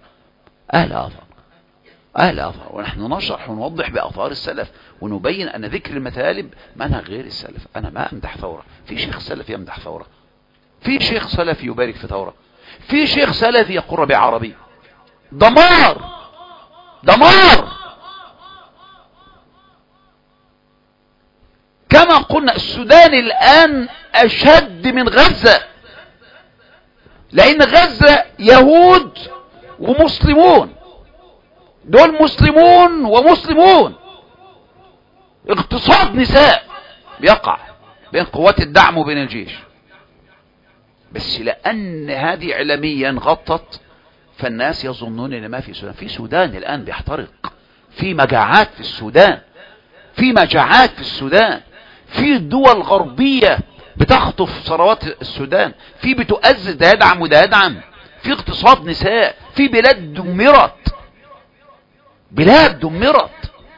ونحن نشرح ونوضح بأثار السلف، ونبين أن ذكر المثالب منهج غير السلف. أنا ما أمدح ثورة، في شيخ سلفي يمدح ثورة، في شيخ سلفي يبارك في ثورة، في شيخ سلفي يقر بعربي. دمار كما قلنا. السودان الآن أشد من غزة، لأن غزة يهود ومسلمون، دول مسلمون ومسلمون. اغتصاب نساء بيقع بين قوات الدعم وبين الجيش، بس لأن هذه إعلاميا غطت، فالناس يظنون ان ما في السودان. في السودان الآن بيحترق، في مجاعات في السودان، في دول غربية بتخطف ثروات السودان، في بتؤزز ده يدعم وده يدعم، في اغتصاب نساء، في بلاد دمرت.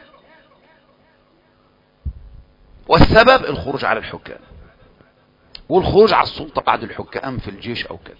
والسبب الخروج على الحكام، والخروج على السلطة بعد الحكام في الجيش أو كذا.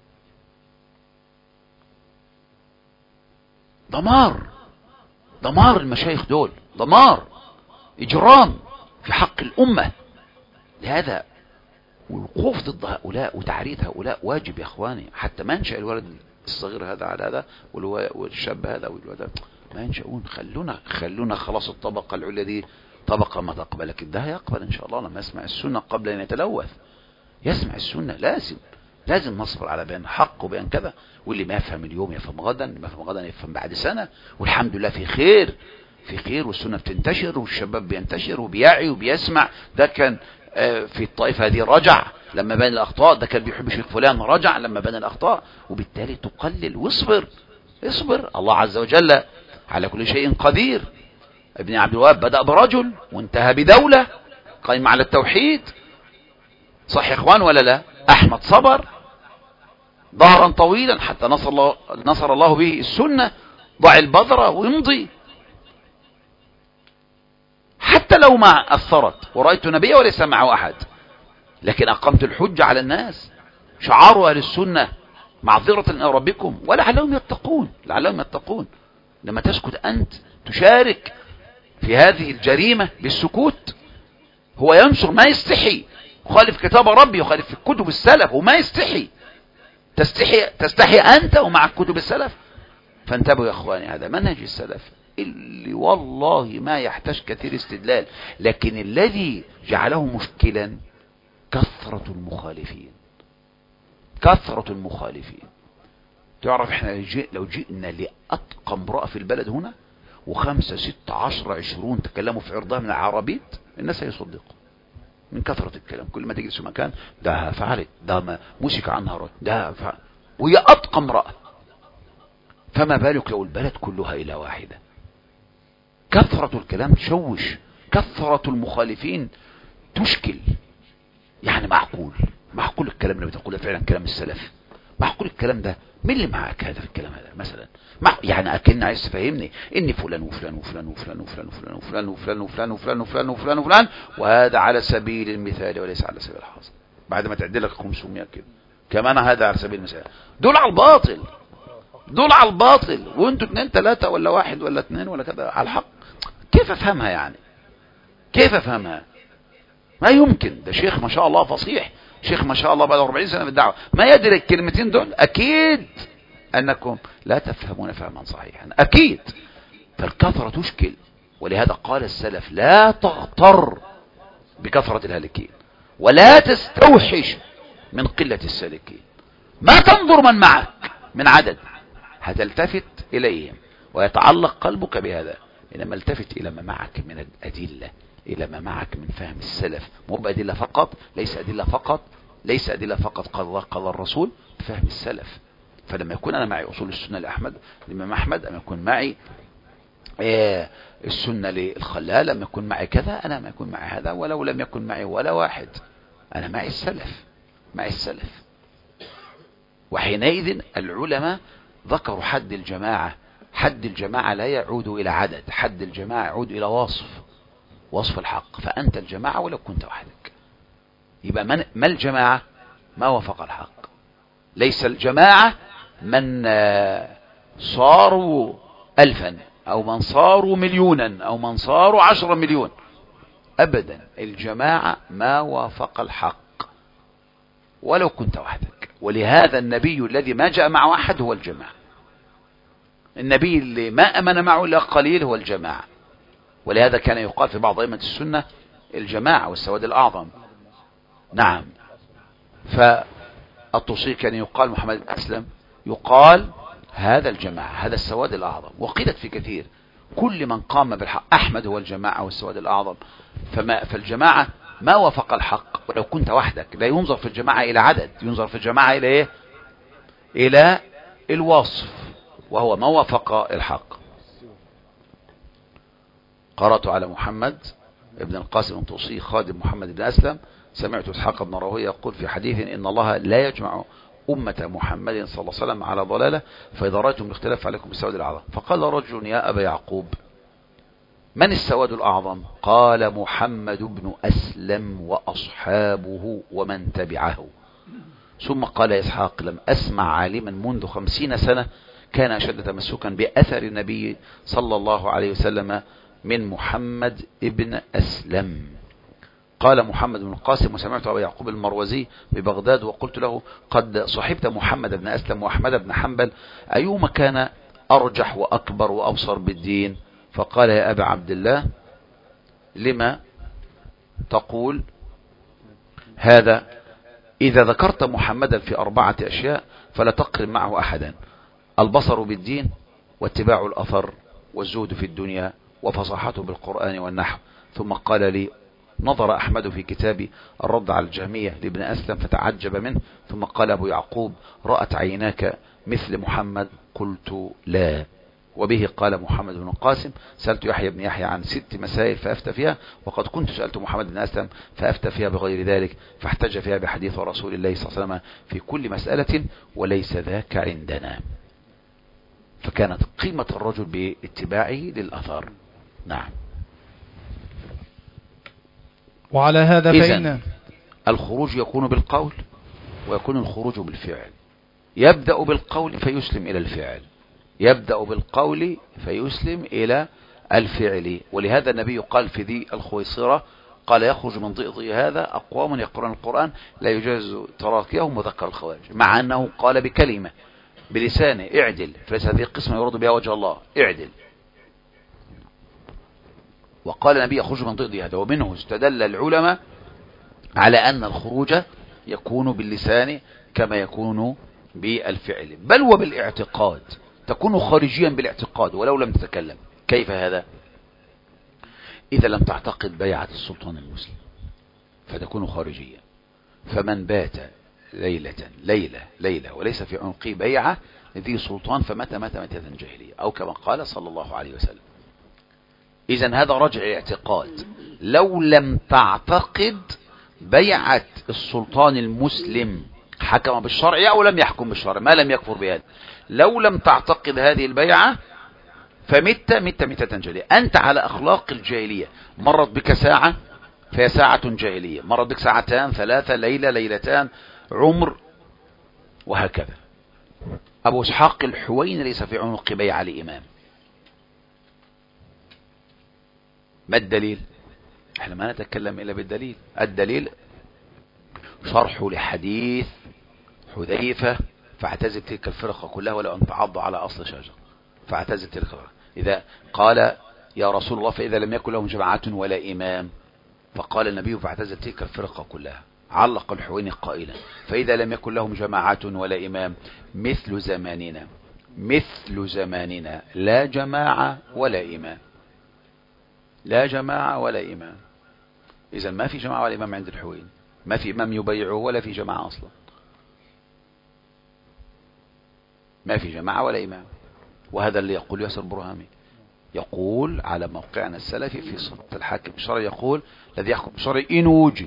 دمار المشايخ دول، دمار، إجرام في حق الأمة. لهذا والوقوف ضد هؤلاء وتعريض هؤلاء واجب يا إخواني، حتى ما ننشأ الولد الصغير هذا على هذا والشاب هذا والولد ما ينشؤون. خلونا خلاص الطبقة العليا دي طبقة ما تقبل، لكن ده هيقبل إن شاء الله لما يسمع السنة قبل أن يتلوث. يسمع السنة، لازم نصبر على بيان حق وبيان كذا، واللي ما يفهم اليوم يفهم غدا، اللي ما يفهم غدا يفهم بعد سنة، والحمد لله في خير والسنة بتنتشر والشباب بينتشر وبيعي وبيسمع. ده كان في الطائفة هذه رجع لما بان الأخطاء، ده كان بيحب شيخ فلان رجع لما بان الأخطاء، وبالتالي تقلل واصبر. الله عز وجل على كل شيء قدير. ابن عبد الوهاب بدأ برجل وانتهى بدولة قائمة على التوحيد، صح يا اخوان ولا لا؟ احمد صبر ظهرا طويلا حتى نصر الله به السنة، ضع البذرة ويمضي حتى لو ما أثرت. ورأيت نبي وليس معه أحد، لكن أقمت الحجة على الناس. شعار أهل السنة معذرة إلى ربكم ولعلهم يتقون. لما تسكت أنت تشارك في هذه الجريمة بالسكوت. هو ينشر ما يستحي، يخالف كتاب ربي، يخالف في كتب السلف وما يستحي. تستحي أنت ومع كتب السلف. فانتبهوا يا أخواني، هذا منهج السلف اللي والله ما يحتاج كثير استدلال، لكن الذي جعله مشكلا كثرة المخالفين. تعرف احنا لو جئنا لأتقى امرأة في البلد هنا و5 6 10 20 تكلموا في عرضها من العربيت، الناس هيصدقوا من كثرة الكلام. كل ما تجلس في مكان ده فعلت، ده ما مسك عنها رجل، ده فعل، وهي أتقى امرأة. فما بالك لو البلد كلها إلى واحدة؟ كثرة الكلام تشوش، كثرة المخالفين تشكل. يعني معقول الكلام اللي بتقوله فعلا كلام السلف؟ معقول الكلام ده؟ مين اللي معك هذا في الكلام هذا مثلا؟ يعني أكن عايز تفهمني ان فلان وفلان وفلان وفلان وفلان وفلان وفلان وفلان وفلان وفلان وفلان وفلان وفلان، وهذا على سبيل المثال وليس على سبيل الحصر. بعد ما تعدل لك 500 كده كمان هذا على سبيل المثال. دول على الباطل وانتوا 2 3 ولا 1 ولا 2 ولا كذا على الحق. كيف افهمها يعني؟ ما يمكن. ده شيخ ما شاء الله فصيح، شيخ ما شاء الله بعد 40 سنة في الدعوة، ما يدري الكلمتين دول. أكيد أنكم لا تفهمون فهما صحيحا، أكيد. فالكثرة تشكل، ولهذا قال السلف لا تغتر بكثرة الهالكين ولا تستوحش من قلة السالكين. ما تنظر من معك من عدد، هتلتفت إليهم ويتعلق قلبك بهذا، إنما التفت إلى ما معك من الأدلة، إلى ما معك من فهم السلف. مو بأدلة فقط، ليس أدلة فقط قال الله قال الرسول، بفهم السلف. فلما يكون أنا معي أصول السنة لأحمد الإمام أحمد، لما يكون معي السنة للخلال، لما يكون معي كذا، أنا ما يكون معي هذا، ولو لم يكن معي ولا واحد، أنا معي السلف. وحينئذ العلماء ذكروا حد الجماعة لا يعود إلى عدد، حد الجماعة يعود إلى وصف الحق. فأنت الجماعة ولو كنت وحدك. يبقى ما الجماعة؟ ما وافق الحق. ليس الجماعة من صاروا 1000 أو من صاروا 1,000,000 أو من صاروا 10 مليون، أبدا. الجماعة ما وافق الحق ولو كنت وحدك. ولهذا النبي الذي ما جاء معه أحد هو الجماعة. النبي اللي ما أمن معه إلا قليل هو الجماعة. ولهذا كان يقال في بعض أئمة السنة الجماعة والسواد الأعظم. نعم. فالطوسي كان يقال محمد بن أسلم يقال هذا الجماعة، هذا السواد الأعظم. وقيلت في كثير كل من قام بالحق، أحمد هو الجماعة والسواد الأعظم. فالجماعة ما وافق الحق ولو كنت وحدك. لا ينظر في الجماعة إلى عدد، ينظر في الجماعة إلى إيه؟ إلى الوصف، وهو ما وافق الحق. قرأت على محمد ابن القاسم الطوسي خادم محمد بن أسلم، سمعت إسحاق بن راهويه يقول في حديث إن الله لا يجمع أمة محمد صلى الله عليه وسلم على ضلالة، فإذا رأيتم الاختلاف عليكم بالسواد الأعظم. فقال رجل يا أبا يعقوب من السواد الأعظم؟ قال محمد بن أسلم وأصحابه ومن تبعه. ثم قال إسحاق لم أسمع عالما منذ 50 سنة كان أشد تمسكا بأثر النبي صلى الله عليه وسلم من محمد ابن أسلم. قال محمد بن القاسم وسمعت أبا يعقوب المروزي ببغداد وقلت له قد صحبت محمد بن أسلم وأحمد بن حنبل، أيهما كان أرجح وأكبر وأبصر بالدين. فقال يا أبا عبد الله لما تقول هذا؟ إذا ذكرت محمدا في 4 أشياء فلا تقرن معه أحدا: البصر بالدين، واتباع الأثر، والزهد في الدنيا، وفصاحته بالقرآن والنحو. ثم قال لي: نظر أحمد في كتاب الرد على الجهمية لابن أسلم فتعجب منه. ثم قال أبو يعقوب: رأت عيناك مثل محمد؟ قلت لا. وبه قال محمد بن القاسم: سألت يحيى بن يحيى عن 6 مسائل فأفتى فيها، وقد كنت سألت محمد بن أسلم فأفتى فيها بغير ذلك، فاحتج فيها بحديث رسول الله صلى الله عليه وسلم في كل مسألة، وليس ذاك عندنا. فكانت قيمة الرجل باتباعه للأثار. نعم. وعلى هذا فإن الخروج يكون بالقول، ويكون الخروج بالفعل. يبدأ بالقول فيسلم إلى الفعل، يبدأ بالقول فيسلم إلى الفعل. ولهذا النبي قال في ذي الخويصرة: قال يخرج من ضئضئ هذا أقوام يقرؤون القرآن لا يجاز تراكيهم وذكر الخوارج، مع أنه قال بكلمة بلسانه: اعدل، فليس هذه القسمة يرد بها وجه الله، اعدل. وقال النبي يخرج من ضئضئ هذا. ومنه استدل العلماء على أن الخروج يكون باللسان كما يكون بالفعل، بل وبالاعتقاد. تكون خارجيا بالاعتقاد ولو لم تتكلم. كيف هذا؟ إذا لم تعتقد بيعة السلطان المسلم فتكون خارجيا. فمن بات ليلة وليس في عنقه بيعة ذي سلطان فمات ميتة جاهلية، أو كما قال صلى الله عليه وسلم. إذن هذا رجع الاعتقاد. لو لم تعتقد بيعة السلطان المسلم حكم بالشرع أو لم يحكم بالشرع، ما لم يكفر بهذا، لو لم تعتقد هذه البيعة فمت ميتة جاهلية. أنت على أخلاق الجاهلية. مرت بك ساعة فهي ساعة جاهلية، مرت بك 2 3 ليلة ليلتان عمر، وهكذا. أبو إسحاق الحويني ليس في عنق بيعة لإمام. ما الدليل؟ احنا ما نتكلم إلا بالدليل. الدليل شرح لحديث حذيفة: فاعتزل تلك الفرقة كلها ولو أن تعض على أصل شجر. فاعتزل تلك الفرقة. إذا قال يا رسول الله فإذا لم يكن لهم جماعة ولا إمام، فقال النبي: فاعتزل تلك الفرقة كلها. علق الحويني قائلا: فإذا لم يكن لهم جماعة ولا إمام مثل زماننا لا جماعة ولا إمام. لا جماعة ولا إمام. إذا ما في جماعة ولا إمام عند الحويني، ما في إمام يبيعه ولا في جماعة أصلا، ما في جماعة ولا إمام. وهذا اللي يقول ياسر برهامي، يقول على موقعنا السلفي في صفة الحاكم الشرعي، يقول: الذي يحكم بالشرع إن وجد.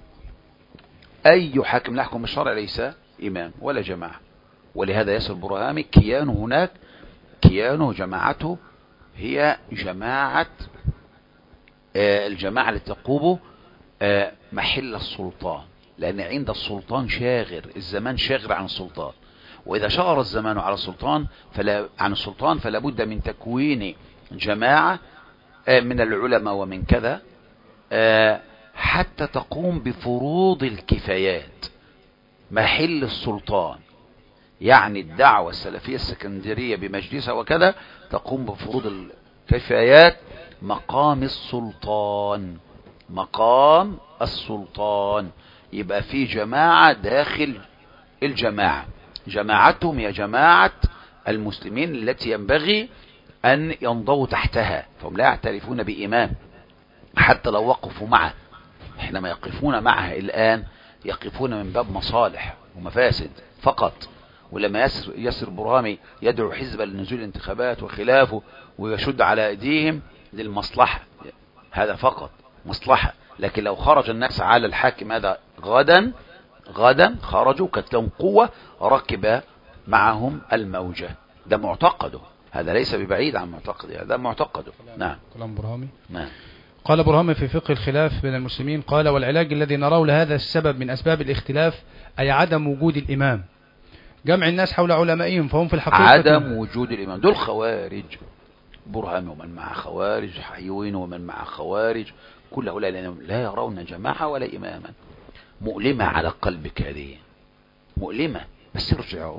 أي حاكم يحكم بالشرع ليس إمام ولا جماعة. ولهذا ياسر برهامي كيانه هناك، كيانه جماعته هي جماعة الجماعة التي تقوم محل السلطان، لأن عند السلطان شاغر، الزمان شاغر عن السلطان. وإذا شغر الزمان على السلطان عن السلطان فلا بد من تكوين جماعة من العلماء ومن كذا حتى تقوم بفروض الكفايات محل السلطان. يعني الدعوة السلفية السكندرية بمجلسها وكذا تقوم بفروض الكفايات مقام السلطان، مقام السلطان. يبقى في جماعة داخل الجماعة، جماعتهم هي جماعة المسلمين التي ينبغي أن ينضوا تحتها، فهم لا يعترفون بإمام حتى لو وقفوا معه. حينما يقفون معه الآن يقفون من باب مصالح ومفاسد فقط. ولما ياسر برهامي يدعو حزبا لنزول الانتخابات وخلافه ويشد على أيديهم للمصلحة، هذا فقط مصلحة. لكن لو خرج الناس على الحاكم هذا غدا خرجوا كانت لهم قوة، ركب معهم الموجة. ده معتقده، هذا ليس ببعيد عن معتقده، هذا معتقده. نعم. كلام برهامي. نعم. قال برهامي في فقه الخلاف بين المسلمين، قال: والعلاج الذي نراه لهذا السبب من أسباب الاختلاف أي عدم وجود الإمام، جمع الناس حول علمائهم، فهم في الحقيقة عدم وجود الإمام. دول خوارج، برهامي ومن مع خوارج، حيوين ومن مع خوارج، كل هؤلاء لا يرون جماعة ولا إماما. مؤلمة على قلبك هذه، مؤلمة. بس ارجع،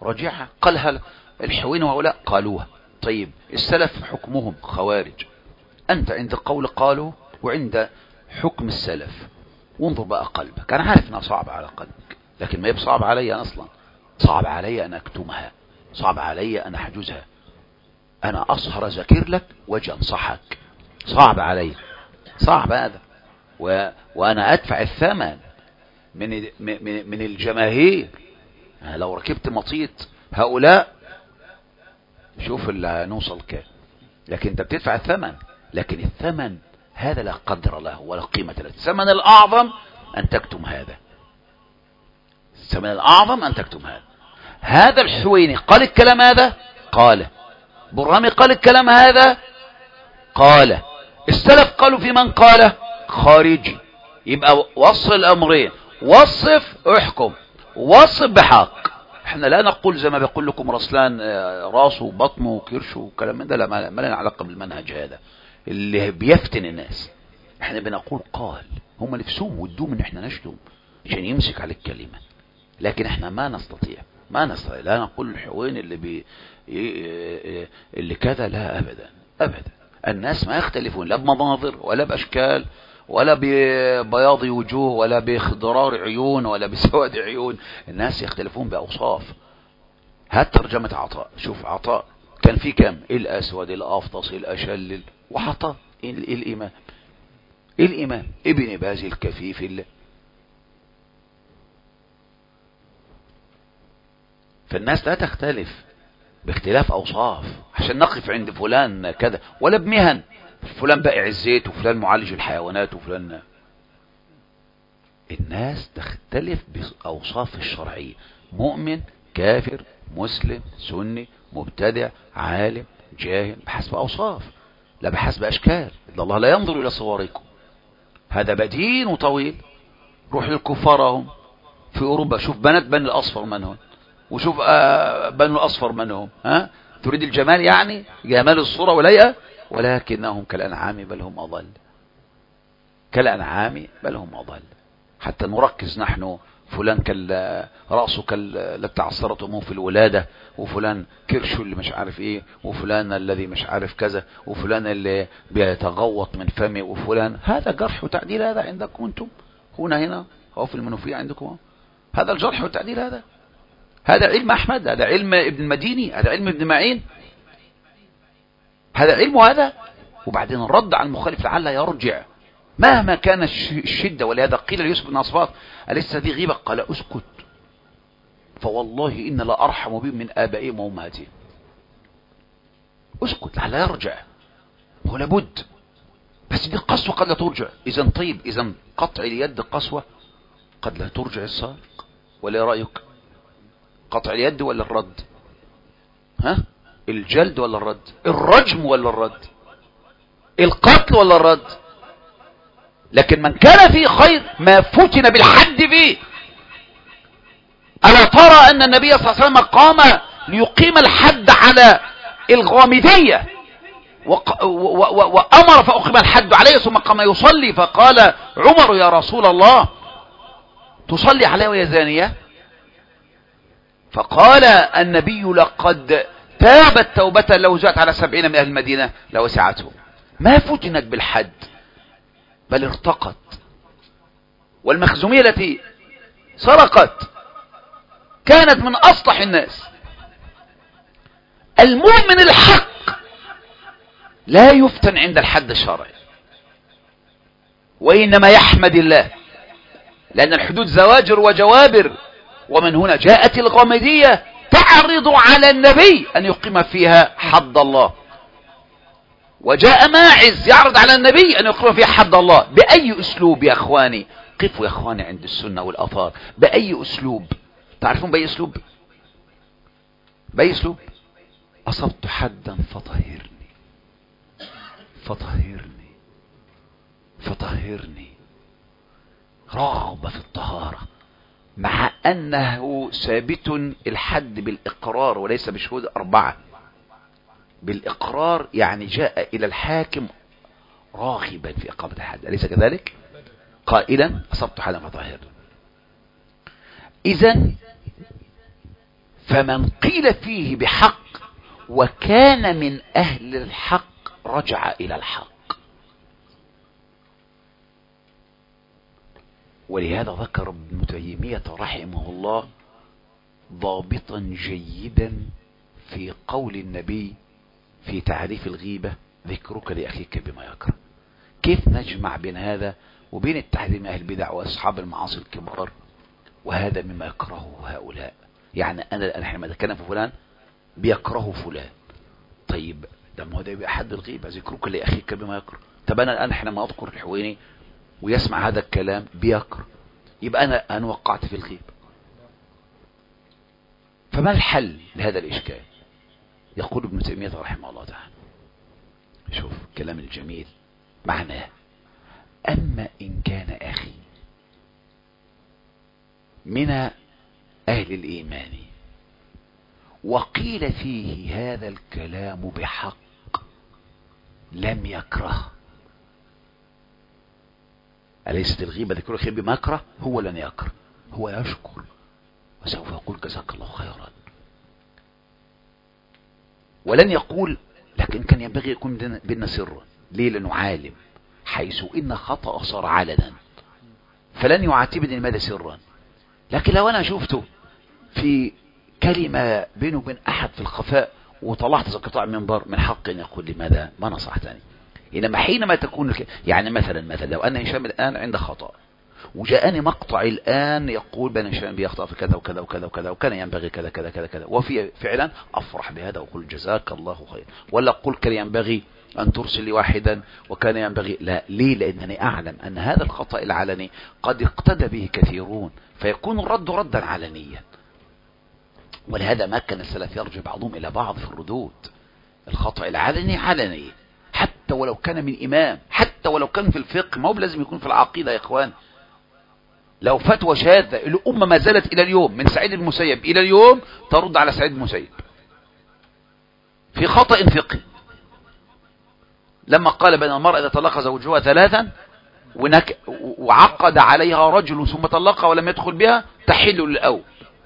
راجعها. قالها الحوين وهؤلاء قالوها. طيب السلف حكمهم خوارج، أنت عند قول قالوا وعند حكم السلف. وانظر بقى قلبك، أنا عارف أنها صعب على قلبك، لكن ما يبقى صعب علي أنا أصلا. صعب علي أن أكتمها، صعب علي أن أحجزها، أنا أسهر أذاكر لك واجي أنصحك. صعب علي، صعب هذا. وأنا أدفع الثمن من الجماهير. لو ركبت مطيط هؤلاء شوف اللي هنوصل كام، لكن انت بتدفع الثمن. لكن الثمن هذا لا قدر له ولا قيمة له. الثمن الأعظم أن تكتم هذا، الثمن الأعظم أن تكتم هذا. هذا الحويني قال الكلام هذا، قال برامي قال الكلام هذا، قال السلف قالوا في من قال خارجي. يبقى وصف الأمرين، وصف احكم، وصف بحق. احنا لا نقول زي ما بيقول لكم رسلان راسه وبطنه وكرشه وكلام من ده، لا، ما لنا علاقة بالمنهج هذا اللي بيفتن الناس. احنا بنقول قال، هم نفسهم ودوم ان احنا نشتم عشان يمسك على الكلمة، لكن احنا ما نستطيع لا نقول الحوين اللي كذا، لا ابدا ابدا. الناس ما يختلفون لا بمناظر ولا باشكال ولا ببياض وجوه ولا بخضرار عيون ولا بسواد عيون. الناس يختلفون بأوصاف. هات ترجمة عطاء، شوف عطاء كان في كم؟ الأسود، الأفطس، الأشلل، وعطاء الإمام ابن باز الكفيف فالناس لا تختلف باختلاف أوصاف عشان نقف عند فلان كذا، ولا بمهن، فلان بائع الزيت وفلان معالج الحيوانات وفلان. الناس تختلف بأوصاف الشرعية، مؤمن، كافر، مسلم، سني، مبتدع، عالم، جاهل، بحسب أوصاف لا بحسب أشكال. الله لا ينظر إلى صوركم. هذا بدين وطويل. روح للكفار هم في أوروبا، شوف بنات بني الأصفر من هم، وشوف بني الأصفر من هم. تريد الجمال، يعني جمال الصورة والهيئة، ولكنهم كالأنعام بل هم أضل، كالأنعام بل هم أضل. حتى نركز نحن، فلان رأسه التي عصرته في الولادة، وفلان كرشه اللي مش عارف ايه، وفلان الذي مش عارف كذا، وفلان اللي بيتغوط من فمه، وفلان. هذا جرح وتعديل هذا عندكم انتم هنا هو في المنوفية عندكم. هذا الجرح والتعديل هذا علم أحمد، هذا علم ابن المديني، هذا علم ابن معين، هذا علم هذا. وبعدين الرد على المخالف لعل يرجع مهما كان الشدة. ولهذا قيل ليوسف بن أصباط أليس هذه غيبة؟ قال اسكت، فوالله إن لا أرحم بهم من آبائهم وأمهاتهم. اسكت لعل يرجع، هو لابد. بس دي قسوة قد لا ترجع. إذن طيب، إذن قطع اليد قسوة قد لا ترجع السارق، ولا رأيك؟ قطع اليد ولا الرد؟ الجلد ولا الرد؟ الرجم ولا الرد؟ القتل ولا الرد؟ لكن من كان فيه خير ما فتن بالحد فيه. ألا ترى أن النبي صلى الله عليه وسلم قام ليقيم الحد على الغامدية وأمر فأقيم الحد عليه، ثم قام يصلي فقال عمر يا رسول الله تصلي عليه وهي زانية؟ فقال النبي لقد تابت توبة لو جاءت على 70 من أهل المدينة لوسعتهم. ما فتنت بالحد بل ارتقت. والمخزومية التي سرقت كانت من أصلح الناس. المؤمن الحق لا يفتن عند الحد الشرعي، وإنما يحمد الله، لأن الحدود زواجر وجوابر. ومن هنا جاءت الغامدية تعرض على النبي أن يقيم فيها حد الله، وجاء ماعز يعرض على النبي أن يقيم فيها حد الله. بأي أسلوب يا أخواني؟ قفوا يا أخواني عند السنة والأثار. بأي أسلوب؟ تعرفون بأي أسلوب؟ بأي أسلوب؟ أصبت حدا فطهرني، فطهرني، فطهرني. رغبة في الطهارة، مع أنه ثابت الحد بالإقرار وليس بشهود 4. بالإقرار يعني جاء إلى الحاكم راغبا في إقامة الحد، أليس كذلك؟ قائلا أصبت حدا فطهرني. إذن فمن قيل فيه بحق وكان من أهل الحق رجع إلى الحق. ولهذا ذكر ابن تيمية رحمه الله ضابطا جيدا في قول النبي في تعريف الغيبة: ذكرك لأخيك بما يكره. كيف نجمع بين هذا وبين التحذير من أهل البدع وأصحاب المعاصي الكبار؟ وهذا مما يكرهه هؤلاء. يعني أنا الآن حينما أتكلم في فلان بيكره فلان، طيب ده ما هو ده يبقى حد الغيبة، ذكرك لأخيك بما يكره. طب أنا الآن حينما أذكر الحويني ويسمع هذا الكلام بيكره، يبقى أنا وقعت في الغيبة. فما الحل لهذا الإشكال؟ يقول ابن تيمية رحمه الله تعالى، شوف كلام الجميل معناه: أما إن كان أخي من أهل الإيمان وقيل فيه هذا الكلام بحق لم يكره، أليست الغيبة ذكر الخير بما يكره؟ هو لن يكره، هو يشكر وسوف يقول جزاك الله خيرا، ولن يقول لكن كان ينبغي يكون بيننا سرا. ليه؟ لأنه عالم، حيث إن خطأ صار علنا فلن يعاتبني لماذا سرا. لكن لو أنا شفته في كلمة بينه وبين أحد في الخفاء وطلعت زي قطاع منبر، من حق أن يقول لماذا ما نصحتني. إنما حينما تكون يعني مثلا لو أن هشام الآن عند خطأ وجاءني مقطع الآن يقول بأن هشام بيخطأ في كذا وكذا وكذا وكذا وكان ينبغي كذا كذا كذا كذا، وفي فعلا أفرح بهذا وأقول جزاك الله خير، ولا أقول كان ينبغي أن ترسل لي واحدا وكان ينبغي لا. ليه؟ لأنني أعلم أن هذا الخطأ العلني قد اقتدى به كثيرون فيكون الرد ردا علنيا. ولهذا ما كان السلف يرجع بعضهم إلى بعض في الردود. الخطأ العلني علني، حتى ولو كان من إمام، حتى ولو كان في الفقه، ما هو لازم يكون في العقيدة يا إخوان. لو فتوى شاذة الأمة ما زالت إلى اليوم من سعيد المسيب إلى اليوم ترد على سعيد المسيب في خطأ فقهي، لما قال بأن المرأة إذا طلق زوجها ثلاثا وعقد عليها رجل ثم طلقها ولم يدخل بها تحل للأول.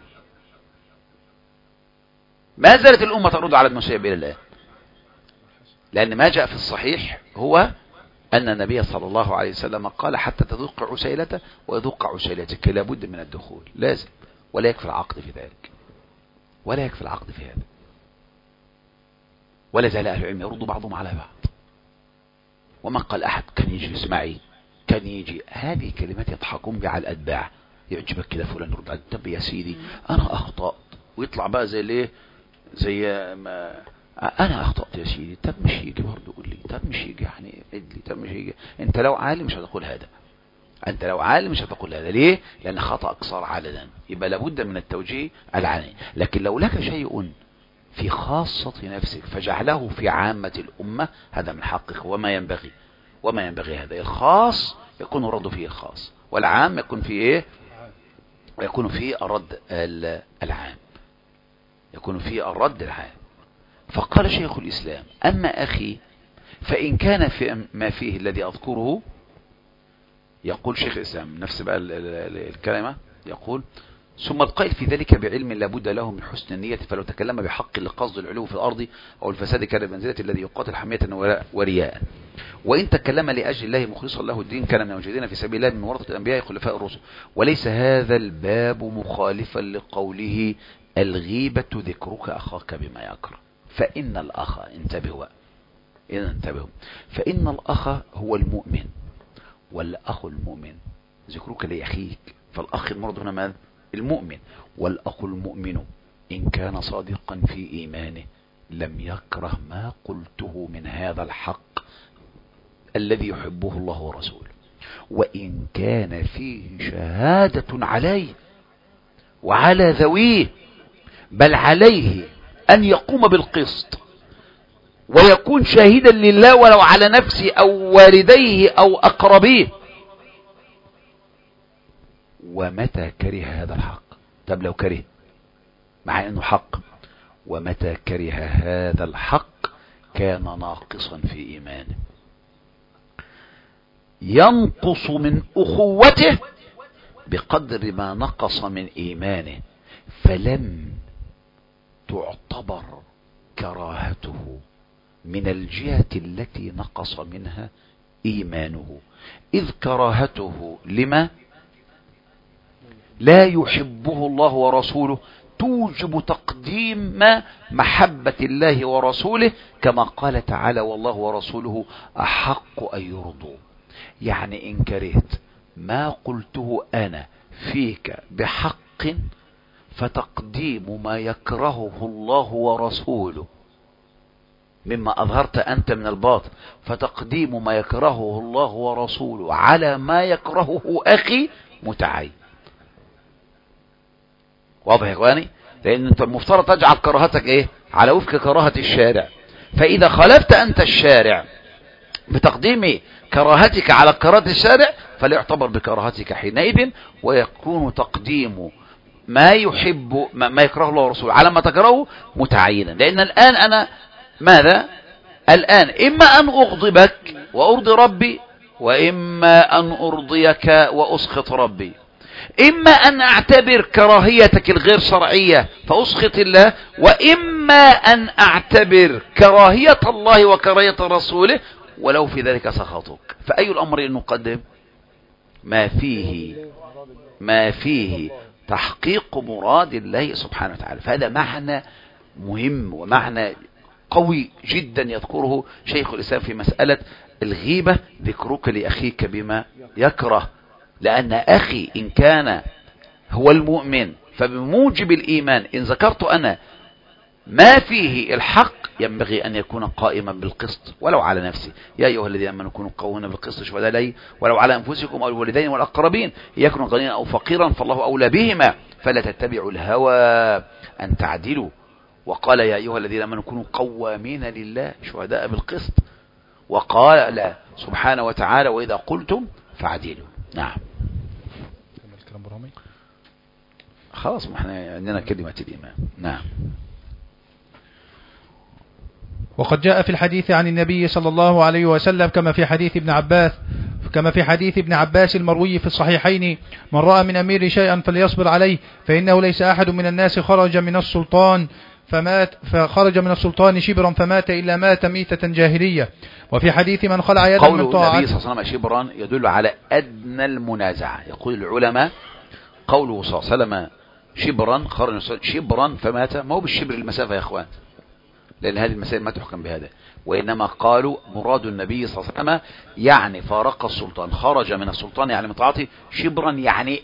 ما زالت الأمة ترد على المسيب إلى الآن، لأن ما جاء في الصحيح هو أن النبي صلى الله عليه وسلم قال: حتى تذوق عسيلته ويذوق عسيلتك، لابد من الدخول لازم، ولا يكفي العقد في ذلك، ولا يكفي العقد في هذا. ولا زال أهل العلم يرد بعضهم على بعض. ومن قال أحد كان يجي اسمعي، كان يجي هذه كلمات يضحكون بها على الأتباع، يعجبك كده فلان يرد على طب يا سيدي أنا أخطأت، ويطلع بقى زي ليه زي ما انا اخطأت يا سيدي، طب مش يجي برضه قول لي، طب مش يجي يعني ادلي، طب مش يجي. انت لو عالم مش هتقول هذا، انت لو عالم مش هتقول هذا. ليه؟ لان خطأك صار علنا، يبقى لابد من التوجيه العلني. لكن لو لك شيء في خاصة نفسك فجعله في عامة الأمة، هذا من حقك. وما ينبغي هذا الخاص يكون الرد فيه الخاص، والعام يكون فيه ايه؟ ويكون فيه الرد العام، يكون فيه الرد العام. فقال شيخ الإسلام: أما أخي فإن كان في ما فيه الذي أذكره، يقول شيخ الإسلام نفس بقى الكلمة، يقول: ثم القائل في ذلك بعلم لابد له من حسن النية، فلو تكلم بحق لقصد العلو في الأرض أو الفساد كان بمنزلة الذي يقاتل حمية ورياء، وإن تكلم لأجل الله مخلصا له الدين كان من المجاهدين في سبيل الله من ورثة الأنبياء خلفاء الرسل. وليس هذا الباب مخالفا لقوله: الغيبة ذكرك أخاك بما يكره. فإن الأخ، انتبهوا، فإن الأخ هو المؤمن، والأخ المؤمن ذكرك لأخيك، فالأخ المرض هنا ماذا؟ المؤمن. والأخ المؤمن إن كان صادقا في إيمانه لم يكره ما قلته من هذا الحق الذي يحبه الله ورسوله، وإن كان فيه شهادة عليه وعلى ذويه، بل عليه أن يقوم بالقسط ويكون شاهدا لله ولو على نفسه أو والديه أو أقربيه. ومتى كره هذا الحق، طب لو كره مع أنه حق، ومتى كره هذا الحق كان ناقصا في إيمانه، ينقص من أخوته بقدر ما نقص من إيمانه، فلم تعتبر كراهته من الجهة التي نقص منها إيمانه، إذ كراهته لما لا يحبه الله ورسوله توجب تقديم محبة الله ورسوله، كما قال تعالى والله ورسوله أحق أن يرضوا. يعني إن كرهت ما قلته أنا فيك بحق فتقديم ما يكرهه الله ورسوله مما أظهرت أنت من الباطل، فتقديم ما يكرهه الله ورسوله على ما يكرهه أخي متعين. واضح يا إخواني؟ لأن أنت المفترض تجعل كراهتك إيه؟ على وفق كراهة الشارع. فإذا خالفت أنت الشارع بتقديم كراهتك على كراهة الشارع فليعتبر بكراهتك حينئذ، ويكون تقديم ما يحب ما يكره الله ورسوله على ما تكرهه متعينا. لأن الآن أنا ماذا؟ الآن إما أن أغضبك وأرضي ربي، وإما أن أرضيك وأسخط ربي. إما أن أعتبر كراهيتك الغير شرعية فأسخط الله، وإما أن أعتبر كراهية الله وكراهية رسوله ولو في ذلك سخطك. فأي الأمر أن نقدم؟ ما فيه تحقيق مراد الله سبحانه وتعالى. فهذا معنى مهم ومعنى قوي جدا يذكره شيخ الإسلام في مسألة الغيبة، ذكرك لأخيك بما يكره. لأن أخي إن كان هو المؤمن فبموجب الإيمان إن ذكرت أنا ما فيه الحق ينبغي أن يكون قائما بالقسط ولو على نفسي. يا أيها الذين آمنوا كونوا قوامين بالقسط شهداء لله ولو على أنفسكم أو الوالدين والأقربين يكن غنيا أو فقيرا فالله أولى بهما فلا تتبعوا الهوى أن تعدلوا. وقال يا أيها الذين آمنوا كونوا قوامين لله شهداء بالقسط. وقال سبحانه وتعالى وإذا قلتم فاعدلوا. نعم خلاص ما احنا عندنا كلمة الإمام. نعم. وقد جاء في الحديث عن النبي صلى الله عليه وسلم كما في حديث ابن عباس المروي في الصحيحين: من رأى من أمير شيئا فليصبر عليه فإنه ليس أحد من الناس خرج من السلطان شبرا فمات إلا مات ميتة جاهلية. وفي حديث من خلع يدا من طاعة. قول النبي صلى الله عليه وسلم شبرا يدل على أدنى المنازعة. يقول العلماء قوله صلى الله عليه وسلم شبرا خرج شبرا فمات، ما هو بالشبر المسافة يا اخوان، لأن هذه المسائل ما تحكم بهذا، وإنما قالوا مراد النبي صلى الله عليه وسلم يعني فارق السلطان، خرج من السلطان يعني من طاعته، شبرا يعني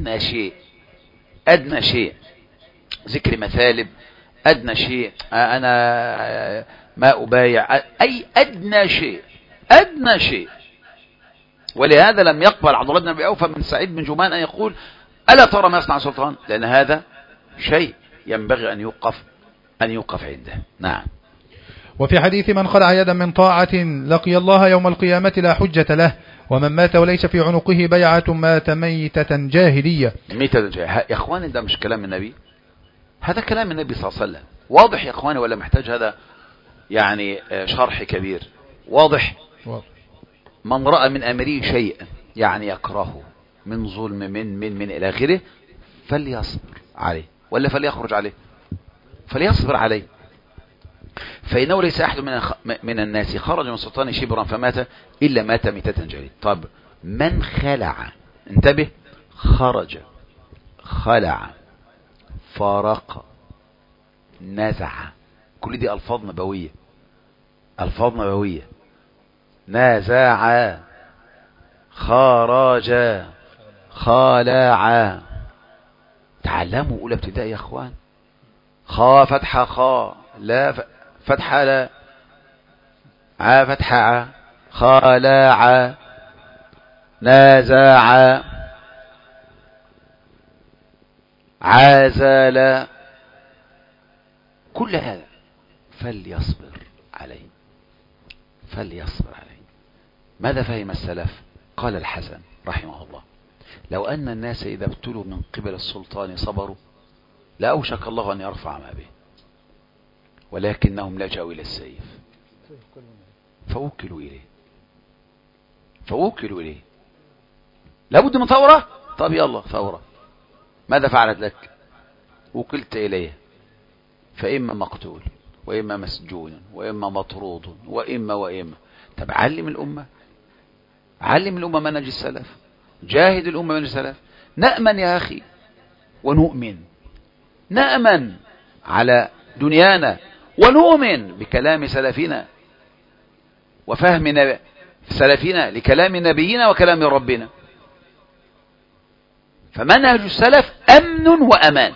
أدنى شيء ذكر مثالب، أدنى شيء أنا ما أبايع، أي أدنى شيء. ولهذا لم يقبل عبد الله بن أبي أوفى من سعيد بن جمان أن يقول ألا ترى ما يصنع السلطان، لأن هذا شيء ينبغي أن يوقف عنده. نعم. وفي حديث من خلع يدا من طاعة لقي الله يوم القيامة لا حجة له، ومن مات وليس في عنقه بيعة مات ميتة جاهلية. يا اخواني ده مش كلام النبي، هذا كلام النبي صلى الله عليه وسلم. واضح يا اخواني ولا محتاج هذا يعني شرح كبير؟ واضح. من رأى من أمره شيئا يعني يكرهه من ظلم من إلى آخره فليصبر عليه، ولا فليخرج عليه، فليصبر عليه، فإنه ليس أحد من الناس خرج من سلطان شبرا فمات إلا مات ميتة جاهلية. طب من خلع، انتبه، خرج، خلع، فارق، نزع، كل دي ألفاظ نبوية، نزع، خرج، خلع. تعلموا أولى ابتداء يا أخوان. خا فتحة خا، لا فتحة لا، ع فتحة ع، خلع، نزع، عزل، كل هذا فليصبر عليه. ماذا فهم السلف؟ قال الحسن رحمه الله: لو أن الناس إذا ابتلوا من قبل السلطان صبروا لأوشك الله أن يرفع ما به، ولكنهم لجأوا إلى السيف فوكلوا إليه. لابد من ثورة. طب يلا ثورة. ماذا فعلت لك؟ وكلت إليه فإما مقتول وإما مسجون وإما مطرود وإما. طب علم الأمة منهج السلف، جاهد الأمة منهج السلف. نأمن يا أخي ونؤمن، نأمن على دنيانا ونؤمن بكلام سلفنا وفهم سلفنا لكلام نبينا وكلام ربنا. فمنهج السلف أمن وأمان،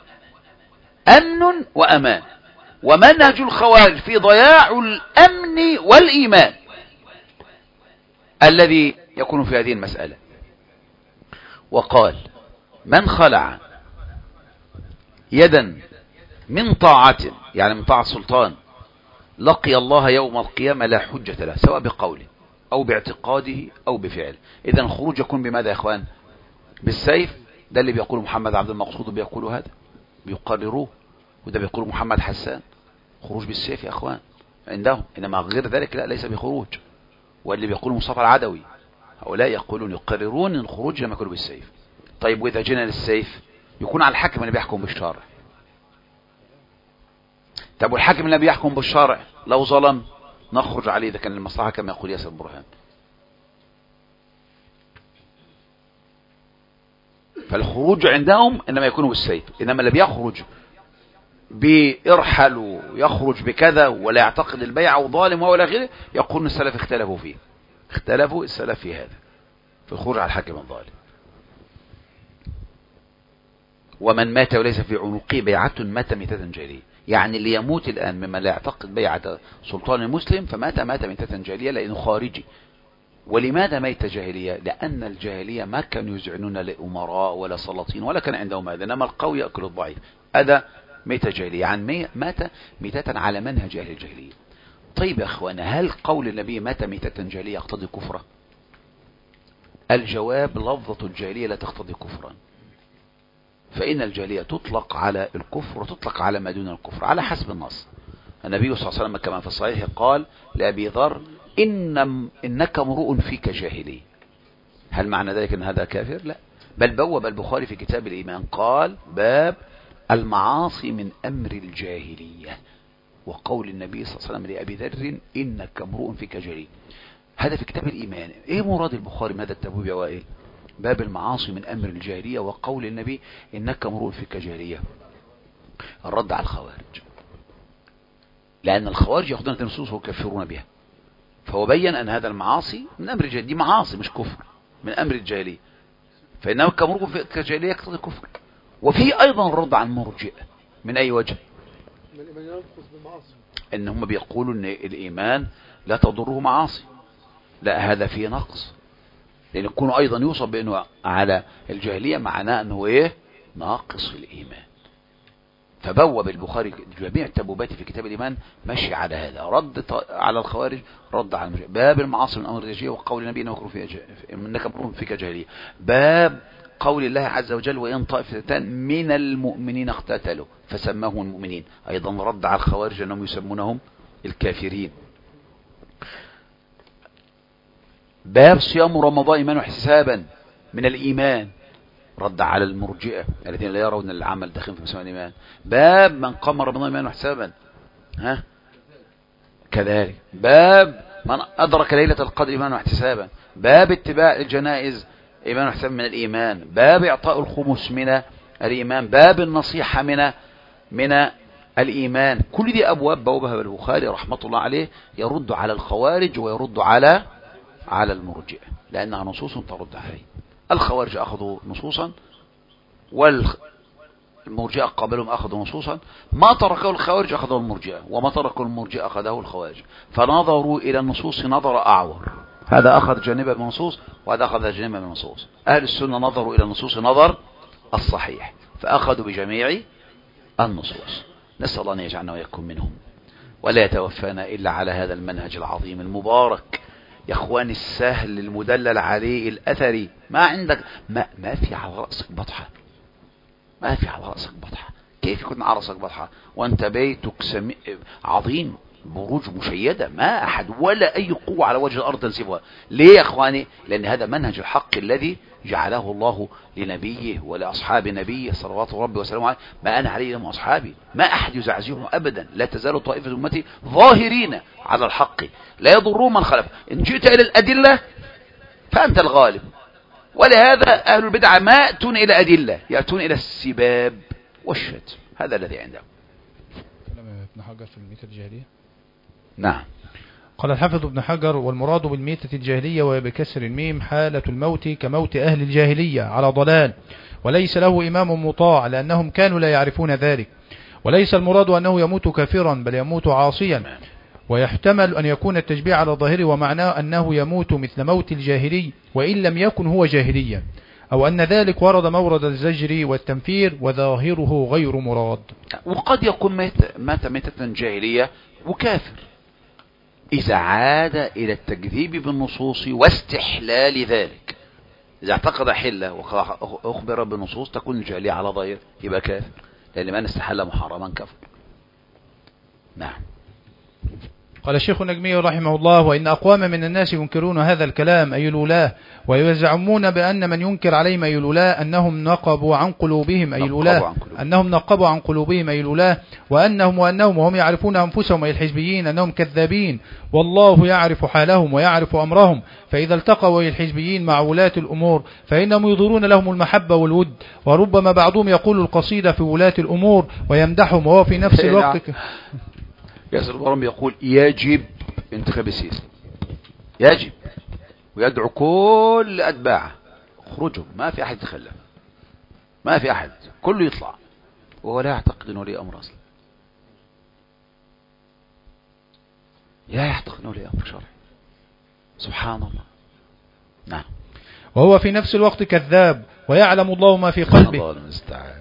أمن وأمان. ومنهج الخوارج في ضياع الأمن والإيمان الذي يكون في هذه المسألة. وقال: من خلع يدا من طاعة، يعني من طاعة سلطان، لقي الله يوم القيامة لا حجة له، سواء بقوله أو باعتقاده أو بفعله. إذا الخروج يكون بماذا يا إخوان؟ بالسيف. ده اللي بيقوله محمد عبد المقصود، بيقوله هذا، بيقرروه، وده بيقوله محمد حسان. خروج بالسيف يا إخوان عندهم، إنما غير ذلك لا، ليس بخروج. واللي بيقوله مصطفى العدوي، هؤلاء يقولون يقررون الخروج لما يكونوا بالسيف. طيب وإذا جينا للسيف يكون على الحاكم اللي بيحكم بالشرع. طب والحاكم اللي بيحكم بالشرع لو ظلم نخرج عليه إذا كان المصلحة كما يقول ياسر برهان. فالخروج عندهم إنما يكون بالسيف، إنما اللي بيخرج بإرحل ويخرج بكذا ولا يعتقد البيع وظالم ولا غيره، يقول السلف اختلفوا فيه، اختلفوا السلف في هذا، في الخروج على الحاكم الظالم. ومن مات وليس في عنقه بيعة مات ميتة جاهلية، يعني اللي يموت الآن مما لا يعتقد بيعة سلطان المسلم فمات ميتة جاهلية لأنه خارجي. ولماذا ميت جاهلية؟ لأن الجاهلية ما كانوا يزعنون لأمراء ولا سلاطين ولا كان عندهم هذا، إنما القوي يأكل الضعيف. هذا ميتة جاهلية، يعني مات ميتة على منهج أهل الجاهلية. طيب يا أخوانا، هل قول النبي مات ميتة جاهلية يقتضي كفرا؟ الجواب: لفظة الجاهلية لا تقتضي كفرا، فإن الجاهلية تطلق على الكفر وتطلق على ما دون الكفر على حسب النص. النبي صلى الله عليه وسلم كما في الصحيح قال لأبي ذر: إنك امرؤ فيك جاهلي. هل معنى ذلك أن هذا كافر؟ لا، بل بوب البخاري في كتاب الإيمان قال: باب المعاصي من أمر الجاهلية، وقول النبي صلى الله عليه وسلم لأبي ذر: إنك امرؤ فيك جاهلي. هذا في كتاب الإيمان. إيه مراد البخاري من هذا التبويب يا وائل؟ باب المعاصي من أمر الجاهلية وقول النبي: إنك امرؤ فيك جاهلية. الرد على الخوارج، لأن الخوارج يأخذون النصوص ويكفرون بها، فهو بين أن هذا المعاصي من أمر الجاهلية، دي معاصي مش كفر، من أمر الجاهلية، فإنك امرؤ فيك جاهلية يقتضي كفر. وفي أيضا الرد عن المرجئة. من أي وجه؟ إن هم بيقولوا أن الإيمان لا تضره معاصي، لا، هذا فيه نقص، لأن يكون أيضا يوصف بأنه على الجاهلية معناه أنه إيه؟ ناقص في الإيمان. فبوب البخاري جميع التبوبات في كتاب الإيمان مشي على هذا، رد على الخوارج، رد على المرجئة. باب المعاصي من أمر الجاهلية وقول النبي: إنك امرؤ فيك جاهلية. باب قول الله عز وجل: وإن طائفتان من المؤمنين اقتتلوا فسماهم المؤمنين، أيضا رد على الخوارج أنهم يسمونهم الكافرين. باب صيام رمضان إيمانا واحتسابا من الإيمان، رد على المرجئة الذين لا يرون العمل داخل في مسمى الإيمان. باب من قام رمضان إيمانا واحتسابا، كذلك. باب من أدرك ليلة القدر إيمانا واحتسابا. باب اتباع الجنائز إيمانا واحتسابا من الإيمان. باب إعطاء الخمس من الإيمان. باب النصيحة من الإيمان. كل دي أبواب بوابها البخاري رحمة الله عليه يرد على الخوارج ويرد على المرجئة، لأنها نصوص ترد عليه. الخوارج أخذوا نصوصا والمرجئة قبلهم أخذوا نصوصا. ما تركه الخوارج أخذه المرجئة، وما تركه المرجئة أخذه الخوارج، فنظروا إلى النصوص نظر أعور، هذا أخذ جانبا من النصوص وهذا أخذ جانبا من النصوص. أهل السنة نظروا إلى النصوص نظر الصحيح، فأخذوا بجميع النصوص. نسأل الله أن يجعلنا ويكون منهم، ولا يتوفانا إلا على هذا المنهج العظيم المبارك. يا اخواني، السهل المدلل عليه الأثري، ما عندك ما في على رأسك بطحة، ما في على رأسك بطحة. كيف يكون على رأسك بطحة وأنت بيتك عظيم بروج مشيدة، ما أحد ولا أي قوة على وجه الأرض تنسبها. ليه يا أخواني؟ لأن هذا منهج الحق الذي جعله الله لنبيه ولأصحاب نبيه صلوات ربي وسلامه عليه، ما أنا عليه من أصحابي، ما أحد يزعزعه أبدا. لا تزال طائفة أمتي ظاهرين على الحق لا يضرون من خلف. إن جئت إلى الأدلة فأنت الغالب. ولهذا أهل البدع ما يأتون إلى أدلة، يأتون إلى السباب والشتم، هذا الذي عندهم. كلام ابن حجر في الميتة الجاهلية. نعم. قال الحافظ ابن حجر: والمراد بالميتة الجاهلية وهي بكسر الميم حالة الموت كموت أهل الجاهلية على ضلال، وليس له إمام مطاع لأنهم كانوا لا يعرفون ذلك. وليس المراد أنه يموت كافرا بل يموت عاصيا. ويحتمل أن يكون التشبيه على ظاهره ومعناه أنه يموت مثل موت الجاهلي وإن لم يكن هو جاهليا، أو أن ذلك ورد مورد الزجر والتنفير وظاهره غير مراد. وقد يكون مات ميتة جاهلية وكافر إذا عاد إلى التكذيب بالنصوص واستحلال ذلك. إذا اعتقد حلة وأخبر بالنصوص تكون الجاهلية على ظاهر يبقى كافر، لأن من استحل محرما كفر. نعم. قال الشيخ النجمي رحمه الله: وإن أقوام من الناس ينكرون هذا الكلام أي الولاة، ويزعمون بأن من ينكر عليهم أي الولاة أنهم نقبوا عن قلوبهم أي الولاة، وأنهم وهم يعرفون أنفسهم أي الحزبيين أنهم كذابين، والله يعرف حالهم ويعرف أمرهم. فإذا التقوا أي الحزبيين مع ولاة الأمور فإنهم يظهرون لهم المحبة والود، وربما بعضهم يقول القصيدة في ولاة الأمور ويمدحهم وهو في نفس الوقت ياسر البرام يقول يجب انتخاب السيسي، يجب، ويدعو كل أتباعه خروجهم، ما في أحد يتخلف، ما في أحد، كله يطلع، وهو لا يعتقد أنه لي أمر أصلا، لا يعتقد أنه لي أمر شرعي. سبحان الله. نعم. وهو في نفس الوقت كذاب ويعلم الله ما في قلبه. الله المستعان.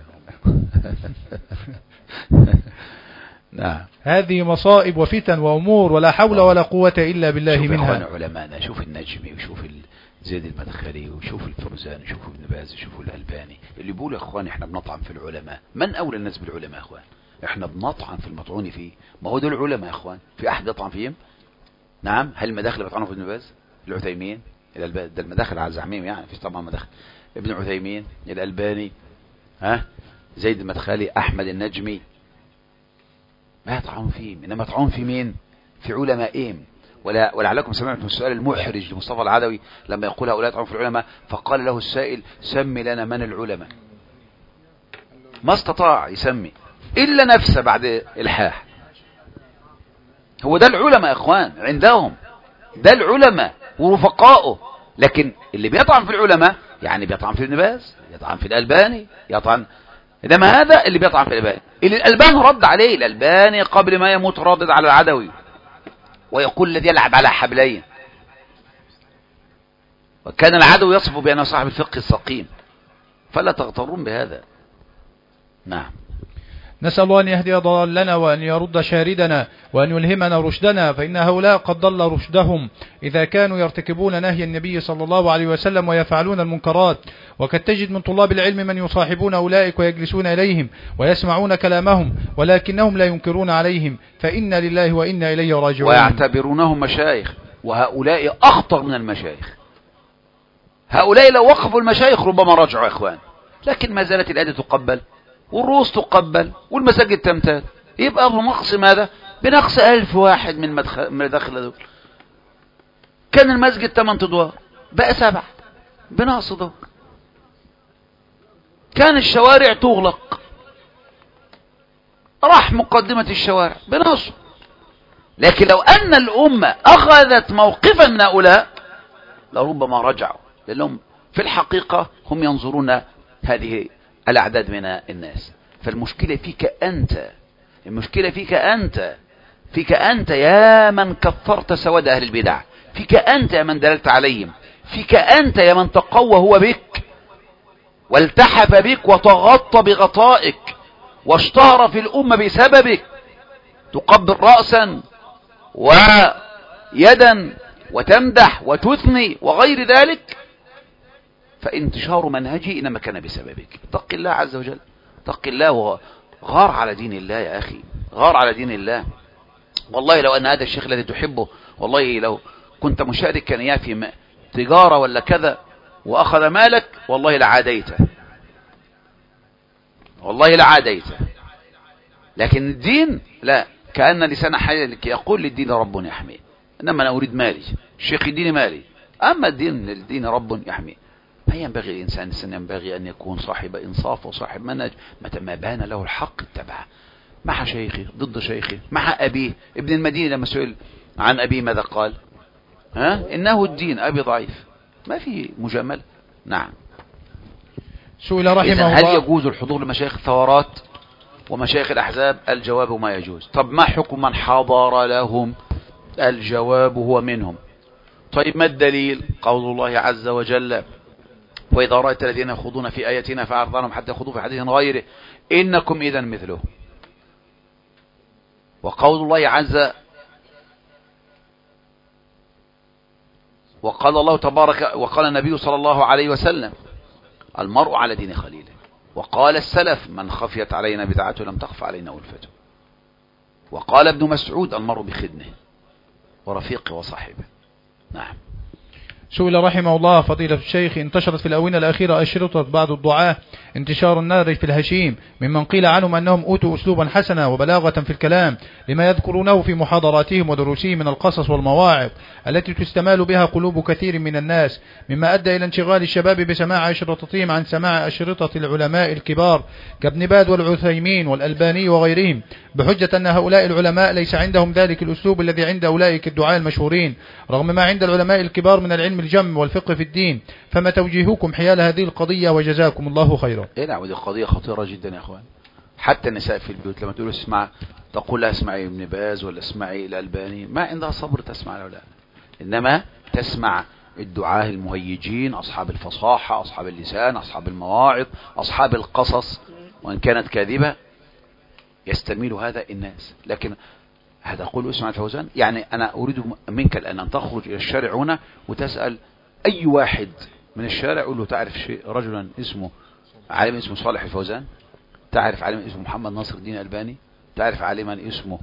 نعم. هذه مصائب وفتن وأمور ولا حول ولا قوة إلا بالله منها. شوف علماءنا، شوف النجمي وشوف زيد المدخلي وشوف الفرزاني وشوف ابن باز وشوف الألباني اللي بيقولوا يا اخوان احنا بنطعن في العلماء. من أولى الناس بالعلماء يا اخوان؟ احنا بنطعن في المطعون فيه، ما هو دول العلماء يا اخوان، في أحد يطعن فيهم؟ نعم. هل المداخل بيطعنوا في ابن باز العثيمين ده المداخل على الزعميم يعني، في طبعا مداخل ابن عثيمين الألباني زيد المدخلي أحمد النجمي، ما يطعنون فيهم، إنما يطعنون في مين؟ في علمائهم. ولعلكم سمعتم السؤال المحرج لمصطفى العدوي لما يقول هؤلاء يطعنون في العلماء، فقال له السائل سم لنا من العلماء، ما استطاع يسمي إلا نفسه بعد إلحاح. هو ده العلماء يا إخوان عندهم، ده العلماء ورفقائه. لكن اللي بيطعن في العلماء يعني بيطعن في ابن باز، يطعن في الألباني، يطعن، إنما هذا اللي بيطعن في الألباني، اللي الألباني رد عليه. الألباني قبل ما يموت ردد على العدوي ويقول الذي يلعب على حبلين، وكان العدو يصف بأنه صاحب الفقه السقيم، فلا تغترون بهذا. نعم. نسأل الله أن يهدي ضلالنا وأن يرد شاردنا وأن يلهمنا رشدنا، فإن هؤلاء قد ضل رشدهم إذا كانوا يرتكبون نهي النبي صلى الله عليه وسلم ويفعلون المنكرات. وقد تجد من طلاب العلم من يصاحبون أولئك ويجلسون إليهم ويسمعون كلامهم ولكنهم لا ينكرون عليهم، فإنا لله وإنا إليه راجعون، ويعتبرونهم مشايخ، وهؤلاء أخطر من المشايخ. هؤلاء لو وقفوا المشايخ ربما رجعوا يا إخوان، لكن ما زالت الأيدي تقبل والرؤوس تقبل والمساجد تمتد، يبقى بنقص ماذا؟ بنقص 1000 واحد من مداخل دول. كان المسجد 8 أدوار بقى 7، بنقص دول. كان الشوارع تغلق، راح مقدمة الشوارع بنقص. لكن لو أن الأمة أخذت موقفا من هؤلاء لربما رجعوا، لأنهم في الحقيقة هم ينظرون هذه الأعداد من الناس. فالمشكلة فيك أنت، المشكلة فيك أنت يا من كثرت سواد أهل البدع، فيك أنت يا من دللت عليهم، فيك أنت يا من تقوى هو بك والتحف بك وتغطى بغطائك واشتهر في الأمة بسببك، تقبل رأسا ويدا وتمدح وتثني وغير ذلك. فانتشار منهجي إنما كان بسببك. اتق الله عز وجل، اتق الله وغار على دين الله يا أخي، غار على دين الله. والله لو أن هذا الشيخ الذي تحبه، والله لو كنت مشاركا إياه في تجارة ولا كذا وأخذ مالك، والله لعاديته، والله لعاديته. لكن الدين لا، كأن لسان حالك يقول للدين رب يحميه، إنما أنا أريد مالي، الشيخ يديني مالي، أما الدين رب يحميه. ما ينبغي الإنسان ينبغي أن يكون صاحب إنصاف وصاحب منهج، متى ما بان له الحق اتبعه، مع شيخه ضد شيخه، مع أبيه. ابن المدينة لما سئل عن أبيه ماذا قال؟ إنه الدين، أبي ضعيف، ما في مجاملة. نعم. سئل رحمه الله هل يجوز الحضور لمشايخ الثورات ومشايخ الأحزاب؟ الجواب ما يجوز. طب ما حكم من حضر لهم؟ الجواب هو منهم. طيب ما الدليل؟ قول الله عز وجل: وإذا رأيت الذين يخوضون في آياتنا فأعرض عنهم حتى يخوضوا في حديث غيره إنكم إذا مثله. وقول الله عز وقال الله تبارك وقال النبي صلى الله عليه وسلم: المرء على دين خليله. وقال السلف: من خفيت علينا بدعته لم تخف علينا ألفته. وقال ابن مسعود: المرء بخدنه ورفيقه وصاحبه. نعم. سئل رحمه الله فضيلة الشيخ: انتشرت في الآونة الأخيرة أشرطة بعض الدعاة انتشار النار في الهشيم، ممن قيل عنهم أنهم أوتوا أسلوبا حسنا وبلاغة في الكلام لما يذكرونه في محاضراتهم ودروسهم من القصص والمواعظ التي تستمال بها قلوب كثير من الناس، مما أدى إلى انشغال الشباب بسماع أشرطتهم عن سماع أشرطة العلماء الكبار كابن باز والعثيمين والألباني وغيرهم، بحجة أن هؤلاء العلماء ليس عندهم ذلك الأسلوب الذي عند أولئك الدعاء المشهورين، رغم ما عند العلماء الكبار من العلم الجم والفقه في الدين. فما توجيهكم حيال هذه القضية وجزاكم الله خيرا؟ نعم، ودي قضية خطيرة جدا يا أخوان. حتى النساء في البيوت لما تقول اسمع، تقول لها اسمعي ابن باز ولا اسمعي الألباني، ما عندها صبر تسمع له، لا، إنما تسمع الدعاة المهيجين، أصحاب الفصاحة، أصحاب اللسان، أصحاب المواعظ، أصحاب القصص، وإن كانت كاذبة يستميل هذا الناس. لكن هذا قول اسمع الفوزان، يعني أنا أريد منك الآن أن تخرج إلى الشارع هنا وتسأل أي واحد من الشارع، قل له: تعرف شيء رجلا اسمه عالم اسمه صالح الفوزان؟ تعرف عالم اسمه محمد ناصر الدين الألباني؟ تعرف عالما اسمه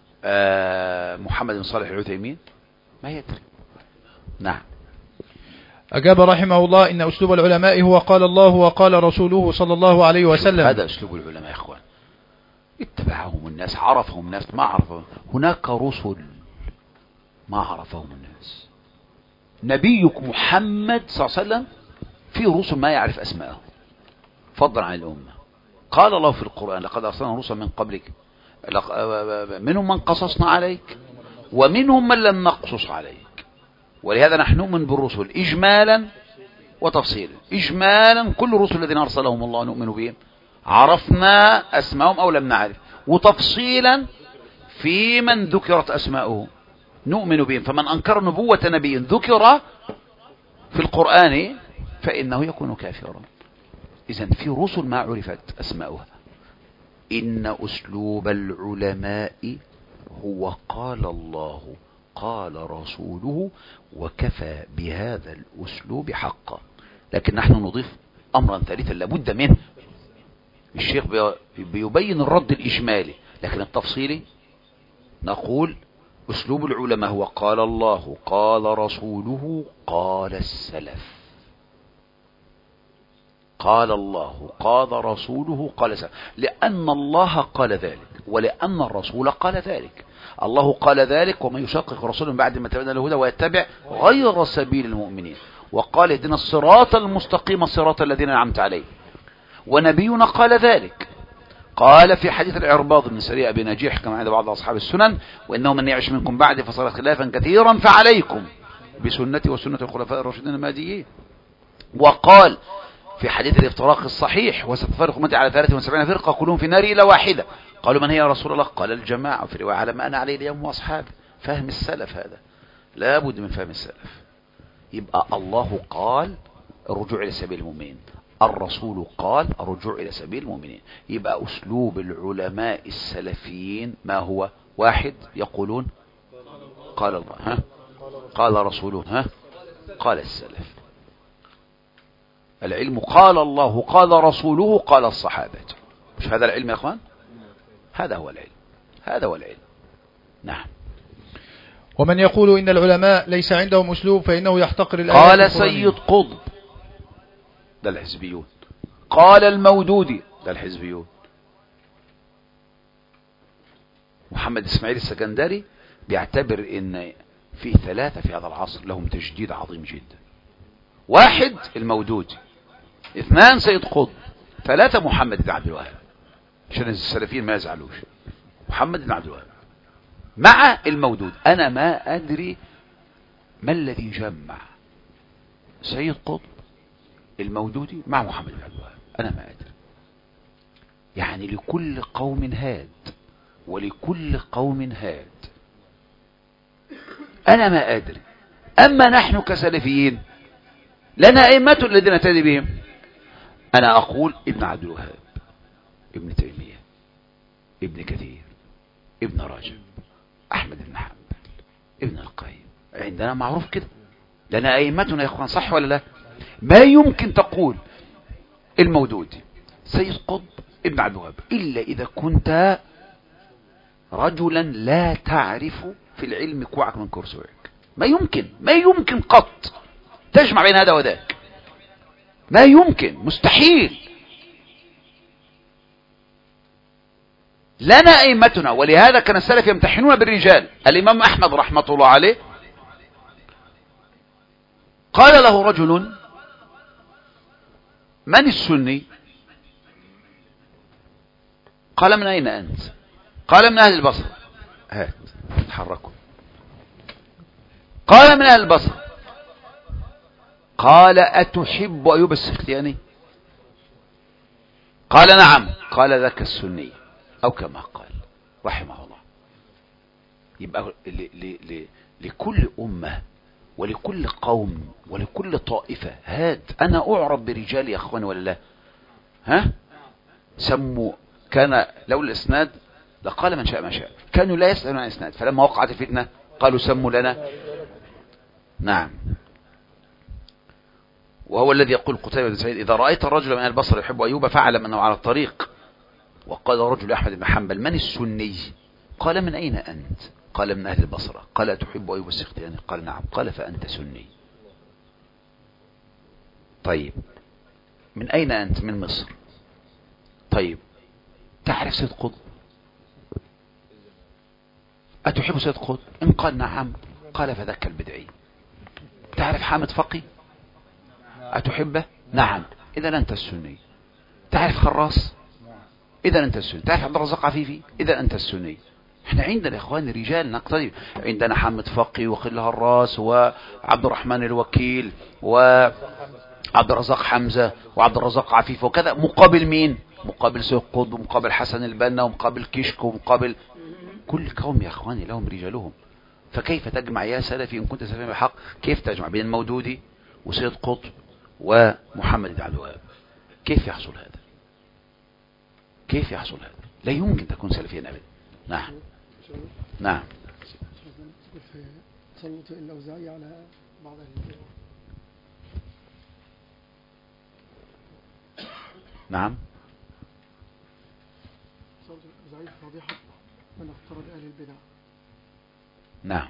محمد بن صالح العثيمين؟ ما يدري. نعم. أجاب رحمه الله: إن أسلوب العلماء هو قال الله وقال رسوله صلى الله عليه وسلم. هذا أسلوب العلماء يا إخوان، اتبعهم الناس، عرفهم الناس ما عرفهم. هناك رسل ما عرفهم الناس. نبيك محمد صلى الله عليه وسلم في رسل ما يعرف أسماءهم فضلا عن الأمة. قال الله في القرآن: لقد أرسلنا رسلا من قبلك منهم من قصصنا عليك ومنهم من لم نقصص عليك. ولهذا نحن نؤمن بالرسل إجمالا وتفصيلا. إجمالا كل الرسل الذين أرسلهم الله نؤمن بهم، عرفنا أسماءهم أو لم نعرف. وتفصيلا في من ذكرت أسماؤه نؤمن بهم. فمن أنكر نبوة نبي ذكر في القرآن فإنه يكون كافرا. إذن في رسل ما عرفت أسماؤها. إن أسلوب العلماء هو قال الله قال رسوله وكفى بهذا الأسلوب حقا. لكن نحن نضيف أمرا ثالثا لابد منه. الشيخ بيبين الرد الإجمالي، لكن التفصيلي نقول أسلوب العلماء هو قال الله قال رسوله قال السلف. قال الله قال رسوله قال السلف، لأن الله قال ذلك ولأن الرسول قال ذلك. الله قال ذلك: ومن يشقق رسولا بعد ما تبين له الهدى ويتبع غير سبيل المؤمنين، وقال: اهدنا الصراط المستقيم صراط الذين أنعمت عليهم. ونبينا قال ذلك، قال في حديث العرباض بن سريع أبي نجيح كما عند بعض أصحاب السنن: وإنه من يعش منكم بعد فصار خلافا كثيرا فعليكم بسنتي وسنة الخلفاء الراشدين المهديين. وقال في حديث الافتراق الصحيح: وستفترق أمتي على 73 فرقة كلهم في النار إلا واحدة. قالوا: من هي يا رسول الله؟ قال: الجماعة. في رواية: على ما أنا عليه اليوم وأصحابي. فهم السلف، هذا لا بد من فهم السلف. يبقى الله قال الرجوع إلى سبيل المؤمنين، الرسول قال الرجوع إلى سبيل المؤمنين. يبقى أسلوب العلماء السلفيين ما هو؟ واحد، يقولون قال الله قال رسوله قال السلف. العلم قال الله قال رسوله قال الصحابة. مش هذا العلم يا أخوان؟ هذا هو العلم، هذا هو العلم. نعم. ومن يقول إن العلماء ليس عندهم أسلوب فإنه يحتقر الآيات قال القرآنية. سيد قطب، ده الحزبيون. قال المودودي، ده الحزبيون. محمد إسماعيل السكندري بيعتبر ان في ثلاثة في هذا العصر لهم تجديد عظيم جدا. واحد المودودي، اثنان سيد قطب، ثلاثة محمد بن عبد الوهاب، عشان السلفيين ما يزعلوش. محمد بن عبد الوهاب مع المودود. انا ما ادري ما الذي جمع سيد قطب المودودي مع محمد بن عبد الوهاب، انا ما ادري. يعني لكل قوم هاد ولكل قوم هاد، انا ما ادري. اما نحن كسلفيين لنا ائمة الذين نهتدي بهم. انا اقول ابن عبد الوهاب، ابن تيمية، ابن كثير، ابن رجب، احمد بن حنبل، ابن القيم، عندنا معروف كده. لنا ائمتنا يا اخوان، صح ولا لا؟ ما يمكن تقول المودودي سيد قطب ابن عبد الوهاب الا اذا كنت رجلا لا تعرف في العلم كوعك من كرسوعك. ما يمكن قط تجمع بين هذا وذاك، ما يمكن، مستحيل. لنا ائمتنا، ولهذا كان السلف يمتحنون بالرجال. الامام احمد رحمة الله عليه قال له رجل: من السني؟ قال: من اين انت؟ قال: من اهل البصره. هات تحركوا. قال: من اهل البصره. قال: اتحب ايوب السختياني؟ قال: نعم. قال: ذاك السني، او كما قال رحمه الله. يبقى لكل امه ولكل قوم ولكل طائفه هاد. انا اعرف برجال يا اخواني ولا لا؟ ها؟ سموا، كان لولا الاسناد لقال من شاء ما شاء. كانوا لا يسألون عن الاسناد، فلما وقعت الفتنة قالوا سموا لنا. نعم. وهو الذي يقول قتيبة بن سعيد: إذا رأيت الرجل من البصر يحب أيوب فاعلم أنه على الطريق. وقال رجل أحمد بن حنبل: من السني؟ قال: من أين أنت؟ قال: من أهل البصرة. قال: تحب أيوب السختياني؟ قال: نعم. قال: فأنت سني. طيب، من أين أنت؟ من مصر. طيب، تعرف سيد قطب؟ أتحب سيد قطب؟ إن قال نعم قال: فذاك البدعي. تعرف حامد فقي؟ أتحبه؟ نعم. إذا أنت السني. تعرف خراس؟ إذا أنت السني. تعرف عبد الرزاق عفيفي؟ إذا أنت السني. احنا عندنا يا اخواني رجال نقتدي. عندنا حامد فقي وخل هراس وعبد الرحمن الوكيل وعبد الرزاق حمزة وعبد الرزاق عفيف وكذا، مقابل مين؟ مقابل سيد قطب ومقابل حسن البنا ومقابل كشك ومقابل كل قوم يا اخواني لهم رجالهم. فكيف تجمع يا سلفي ان كنت سلفي بحق؟ كيف تجمع بين المودودي وسيد قطب ومحمد بن عبد الوهاب؟ كيف يحصل هذا؟ كيف يحصل هذا؟ لا يمكن تكون سلفيا ابدا. نعم نعم. تسلط الأوزاعي على بعض نعم. تسلط الأوزاعي فاضحة من افترض أهل البدع. نعم.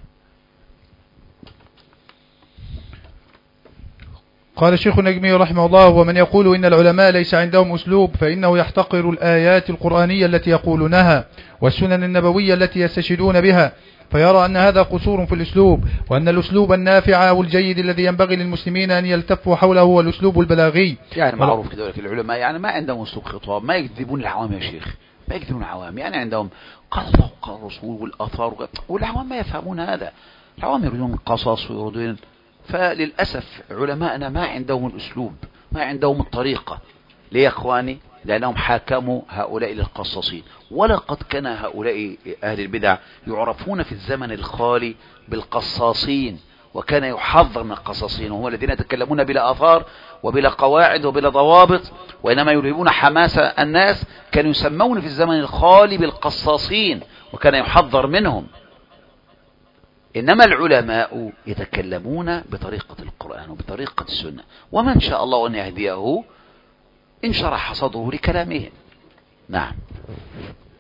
قال الشيخ النجمي رحمه الله: ومن يقول إن العلماء ليس عندهم أسلوب فإنه يحتقر الآيات القرآنية التي يقولونها والسنن النبوية التي يستشهدون بها، فيرى أن هذا قصور في الأسلوب، وأن الأسلوب النافع والجيد الذي ينبغي للمسلمين أن يلتفوا حوله هو الأسلوب البلاغي. يعني معروف كده العلماء يعني ما عندهم أسلوب خطاب، ما يكذبون العوام يا شيخ، ما يكذبون العوام. يعني عندهم قال الله وقال الرسول والآثار، والعوام ما يفهمون هذا. العوام يريدون قصص ويريدون. فللأسف علماءنا ما عندهم الأسلوب، ما عندهم الطريقة. ليه يا أخواني؟ لأنهم حاكموا هؤلاء للقصاصين. ولقد كان هؤلاء أهل البدع يعرفون في الزمن الخالي بالقصاصين، وكان يحذر من القصاصين، وهم الذين يتكلمون بلا آثار وبلا قواعد وبلا ضوابط، وإنما يلهبون حماس الناس. كانوا يسمون في الزمن الخالي بالقصاصين، وكان يحذر منهم. إنما العلماء يتكلمون بطريقة القرآن وبطريقة السنة، ومن شاء الله أن يهديه انشرح صدره لكلامهم. نعم.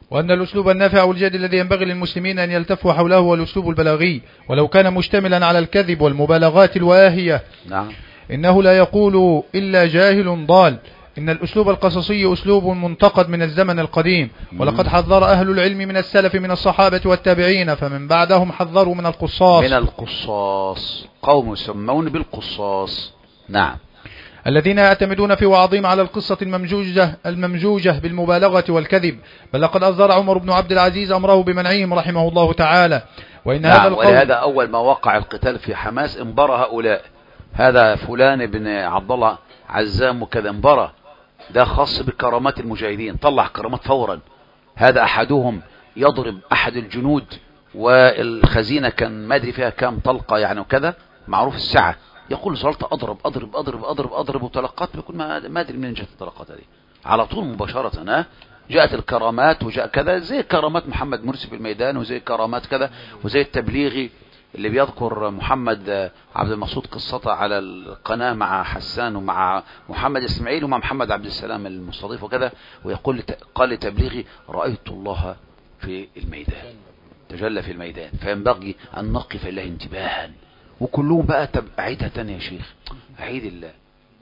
وأن الأسلوب النافع والجاد الذي ينبغي للمسلمين أن يلتفوا حوله هو الأسلوب البلاغي، ولو كان مشتملا على الكذب والمبالغات الواهية. نعم. إنه لا يقول إلا جاهل ضال. إن الأسلوب القصصي أسلوب منتقد من الزمن القديم، ولقد حذر أهل العلم من السلف من الصحابة والتابعين، فمن بعدهم حذروا من القصاص. من القصاص، قوم يسمون بالقصاص. نعم. الذين يعتمدون في وعظهم على القصة الممجوجة بالمبالغة والكذب، بل لقد أصدر عمر بن عبد العزيز أمره بمنعهم رحمه الله تعالى. وإن نعم. هذا القول، ولهذا أول ما وقع القتال في حماس انبرى هؤلاء، هذا فلان بن عبد الله عزام وكذا انبرى، ده خاص بكرامات المجاهدين، طلع كرامات فورا. هذا أحدهم يضرب أحد الجنود والخزينة كان ما أدري فيها كام طلقة يعني وكذا، معروف الساعة، يقول صلت أضرب أضرب أضرب أضرب أضرب وطلقات، بيكون ما أدري من جهة الطلقات هذه على طول مباشرة. جاءت الكرامات وجاء كذا، زي كرامات محمد مرسي في الميدان، وزي كرامات كذا، وزي التبليغي اللي بيذكر محمد عبد المقصود قصته على القناة مع حسان ومع محمد اسماعيل ومع محمد عبد السلام المستضيف وكذا، ويقول قال لتبليغي رأيت الله في الميدان، تجلى في الميدان، فينبغي أن نقف له انتباها. وكلهم بقى أعيدها تاني يا شيخ، أعيد الله.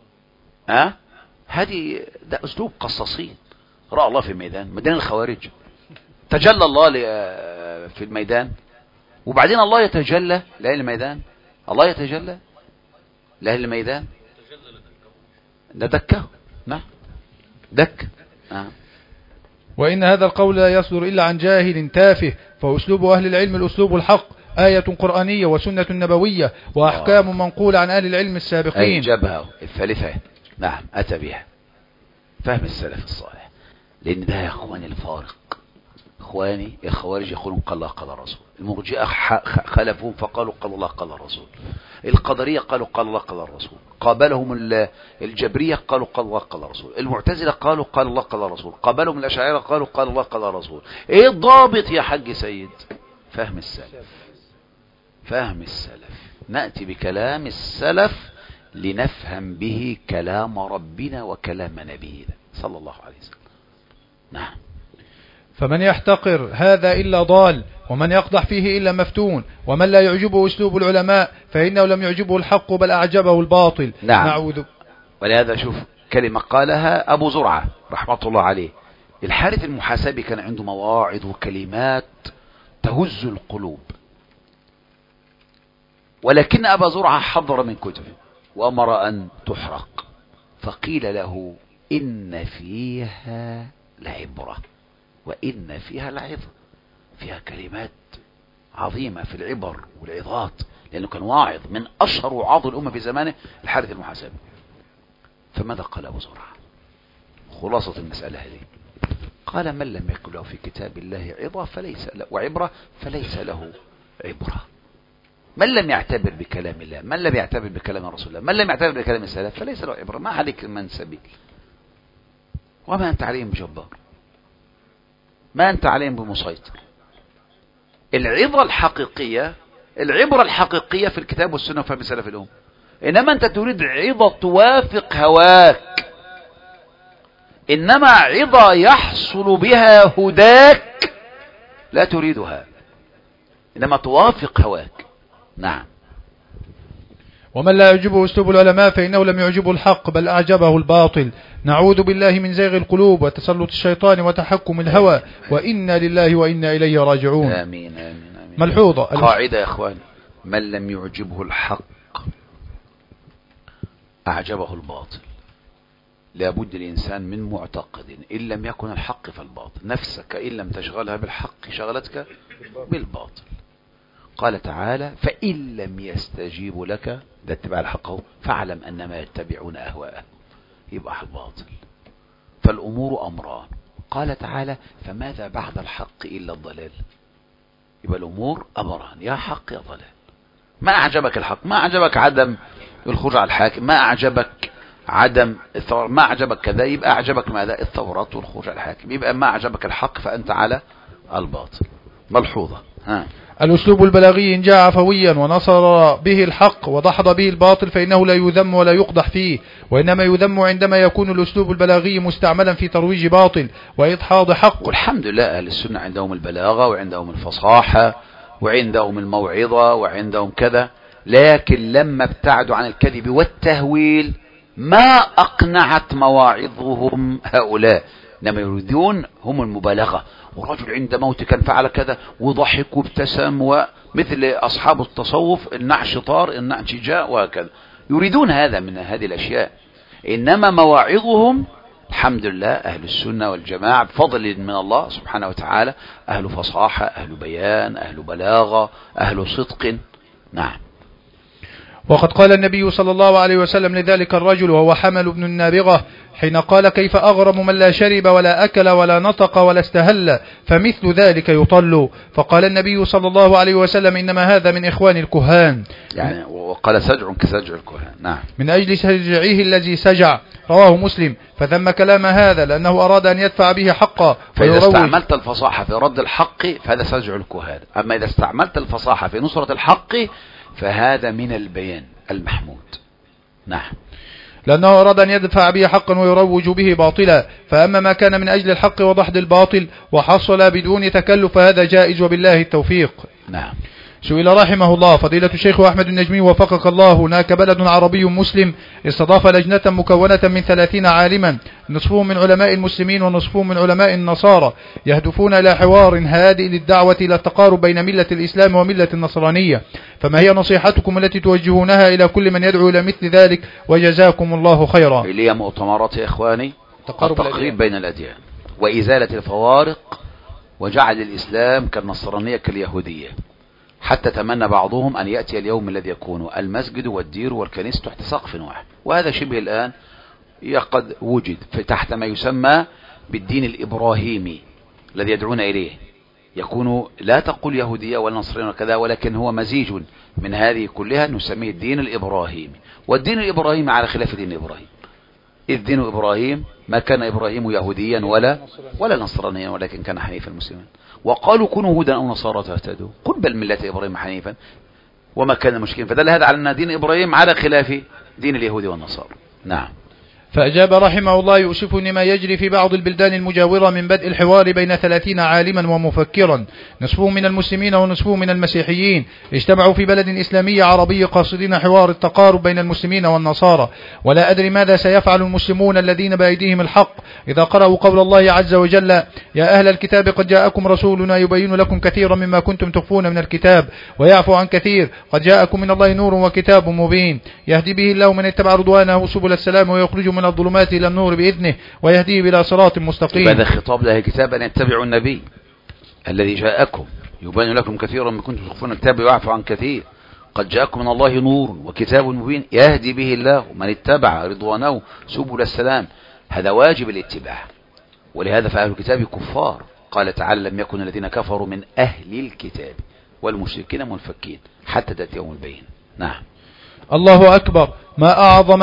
هذه ده أسلوب قصصي. رأى الله في الميدان، ميدان الخوارج، تجلى الله في الميدان، وبعدين الله يتجلى لأهل الميدان، الله يتجلى لأهل الميدان، ده دكه. نعم دك. وإن هذا القول لا يصدر إلا عن جاهل تافه، فأسلوب أهل العلم الأسلوب الحق، آية قرآنية وسنة نبوية وأحكام منقولة عن أهل العلم السابقين. أي جبهة الثالثة. نعم أتى بها فهم السلف الصالح. لأن ده يا إخواني الفارق. إخواني الخوارج يقولون قال الله قال الرسول، المرجئة خلفهم فقالوا قال الله قال الرسول، القدرية قالوا قال الله قال الرسول، قابلهم الجبرية قالوا قال الله قال الرسول، المعتزلة قالوا قال الله قال الرسول، قابلهم الأشاعرة قالوا قال الله قال الرسول. ايه الضابط يا حاج سيد؟ فهم السلف. فهم السلف. نأتي بكلام السلف لنفهم به كلام ربنا وكلام نبينا صلى الله عليه وسلم. نعم. فمن يحتقر هذا إلا ضال، ومن يقدح فيه إلا مفتون، ومن لا يعجبه أسلوب العلماء فإنه لم يعجبه الحق بل أعجبه الباطل. نعم. نعوذ. ولهذا شوف كلمة قالها أبو زرعة رحمة الله عليه، الحارث المحاسبي كان عنده مواعظ وكلمات تهز القلوب، ولكن أبا زرعة حضر من كتبه وأمر أن تحرق، فقيل له إن فيها لعبرة وإن فيها لعظة، فيها كلمات عظيمة في العبر والعظات، لأنه كان واعظ من أشهر وعاظ الأمة في زمانه الحارث المحاسبي. فماذا قال أبو زرعة؟ خلاصة المسألة هذه، قال من لم يكن له في كتاب الله عظة فليس له وعبرة فليس له عبرة. من لم يعتبر بكلام الله، من لم يعتبر بكلام رسول الله، من لم يعتبر بكلام السلف فليس له عبرة. ما عليك من سبيل، وما أنت عليهم بجبار، ما أنت عليهم بمسيطر. العظة الحقيقية، العبرة الحقيقية في الكتاب والسنة وفهم سلف الأمة. إنما أنت تريد عظة توافق هواك، إنما عظة يحصل بها هداك لا تريدها، إنما توافق هواك. نعم. ومن لا يعجبه أسلوب العلماء فإنه لم يعجبه الحق بل أعجبه الباطل. نعوذ بالله من زيغ القلوب وتسلط الشيطان وتحكم الهوى، وإنا لله وإنا إليه راجعون. آمين آمين آمين. ملحوظة قاعدة يا إخوان، من لم يعجبه الحق أعجبه الباطل. لابد الإنسان من معتقد إن لم يكن الحق فالباطل، نفسك إن لم تشغلها بالحق شغلتك بالباطل. قال تعالى فإن لم يستجيبوا لك، ده اتباع الحق، فاعلم أنما يتبعون أهواءهم، يبقى الباطل. فالأمور أمران. قال تعالى فماذا بعد الحق إلا الضلال، يبقى الأمور أمران، يا حق يا ضلال. ما أعجبك الحق، ما أعجبك عدم الخروج على الحاكم، ما أعجبك عدم الثورة، ما أعجبك كذا، يبقى أعجبك ماذا؟ الثورات والخروج على الحاكم. يبقى ما أعجبك الحق فأنت على الباطل. ملحوظة. الأسلوب البلاغي إن جاء عفويا ونصر به الحق ودحض به الباطل فإنه لا يذم ولا يقدح فيه، وإنما يذم عندما يكون الأسلوب البلاغي مستعملا في ترويج باطل وإدحاض حق. والحمد لله أهل السنة عندهم البلاغة وعندهم الفصاحة وعندهم الموعظة وعندهم كذا، لكن لما ابتعدوا عن الكذب والتهويل ما أقنعت مواعظهم هؤلاء، إنما يريدون هم المبالغة. والرجل عند موته كان فعل كذا وضحك وابتسم، ومثل أصحاب التصوف النعش طار النعش جاء وهكذا، يريدون هذا من هذه الأشياء. إنما مواعظهم الحمد لله أهل السنة والجماعة بفضل من الله سبحانه وتعالى أهل فصاحة، أهل بيان، أهل بلاغة، أهل صدق. نعم. وقد قال النبي صلى الله عليه وسلم لذلك الرجل وهو حمل بن النابغة حين قال: كيف أغرم من لا شرب ولا أكل ولا نطق ولا استهل، فمثل ذلك يطل. فقال النبي صلى الله عليه وسلم: إنما هذا من إخوان الكهان. يعني وقال سجع كسجع الكهان. نعم. من أجل سجعه الذي سجع. رواه مسلم. فذم كلام هذا لأنه أراد أن يدفع به حقا. فإذا استعملت الفصاحة في رد الحق فهذا سجع الكهان، أما إذا استعملت الفصاحة في نصرة الحق فهذا من البيان المحمود. نعم. لأنه أراد أن يدفع به حقا ويروج به باطلا. فأما ما كان من أجل الحق وضحد الباطل وحصل بدون تكلف فهذا جائز وبالله التوفيق. نعم. سئل رحمه الله فضيلة الشيخ أحمد النجمي وفقك الله: هناك بلد عربي مسلم استضاف لجنة مكونة من 30 عالما، نصفهم من علماء المسلمين ونصفهم من علماء النصارى، يهدفون إلى حوار هادئ للدعوة إلى التقارب بين ملة الإسلام وملة النصرانية، فما هي نصيحتكم التي توجهونها إلى كل من يدعو إلى مثل ذلك؟ وجزاكم الله خيرا. إلي مؤتمرات يا إخواني التقريب بين الأديان وإزالة الفوارق وجعل الإسلام كالنصرانية كاليهودية، حتى تمنى بعضهم أن يأتي اليوم الذي يكون المسجد والدير والكنيسة تحت سقف واحد، وهذا شبه الآن قد وجد تحت ما يسمى بالدين الإبراهيمي الذي يدعون إليه، يكون لا تقول يهودية ولا نصرانية وكذا، ولكن هو مزيج من هذه كلها، نسميه الدين الإبراهيمي. والدين الإبراهيمي على خلاف دين إبراهيم، إذ دين إبراهيم ما كان إبراهيم يهوديا ولا نصرانيا، ولكن كان حنيفا مسلما. وقالوا كونوا هودا أو نصارى تهتدوا، قل بل ملة إبراهيم حنيفا وما كان مشركا، فدل هذا على أن دين إبراهيم على خلاف دين اليهود والنصارى. نعم. فأجاب رحمه الله: يؤسفني ما يجري في بعض البلدان المجاورة من بدء الحوار بين 30 عالما ومفكرا، نصفهم من المسلمين ونصفهم من المسيحيين، اجتمعوا في بلد إسلامي عربي قاصدين حوار التقارب بين المسلمين والنصارى. ولا أدري ماذا سيفعل المسلمون الذين بأيديهم الحق إذا قرأوا قول الله عز وجل: يا أهل الكتاب قد جاءكم رسولنا يبين لكم كثيرا مما كنتم تخفون من الكتاب ويعفو عن كثير، قد جاءكم من الله نور وكتاب مبين يهدي به الله من اتبع رضوانه سبل السلام ويخرج من الظلمات إلى النور بإذنه ويهديه إلى صراط مستقيم. هذا خطاب لأهل الكتاب أن يتبعوا النبي الذي جاءكم يبين لكم كثيرا من كنتم تخفون الكتاب ويعفو عن كثير، قد جاءكم من الله نور وكتاب مبين يهدي به الله من اتبع رضوانه سبل السلام. هذا واجب الاتباع، ولهذا فأهل الكتاب كفار. قال تعالى: لم يكن الذين كفروا من أهل الكتاب والمشركين منفكين حتى تأتيهم البين. نعم. الله أكبر. ما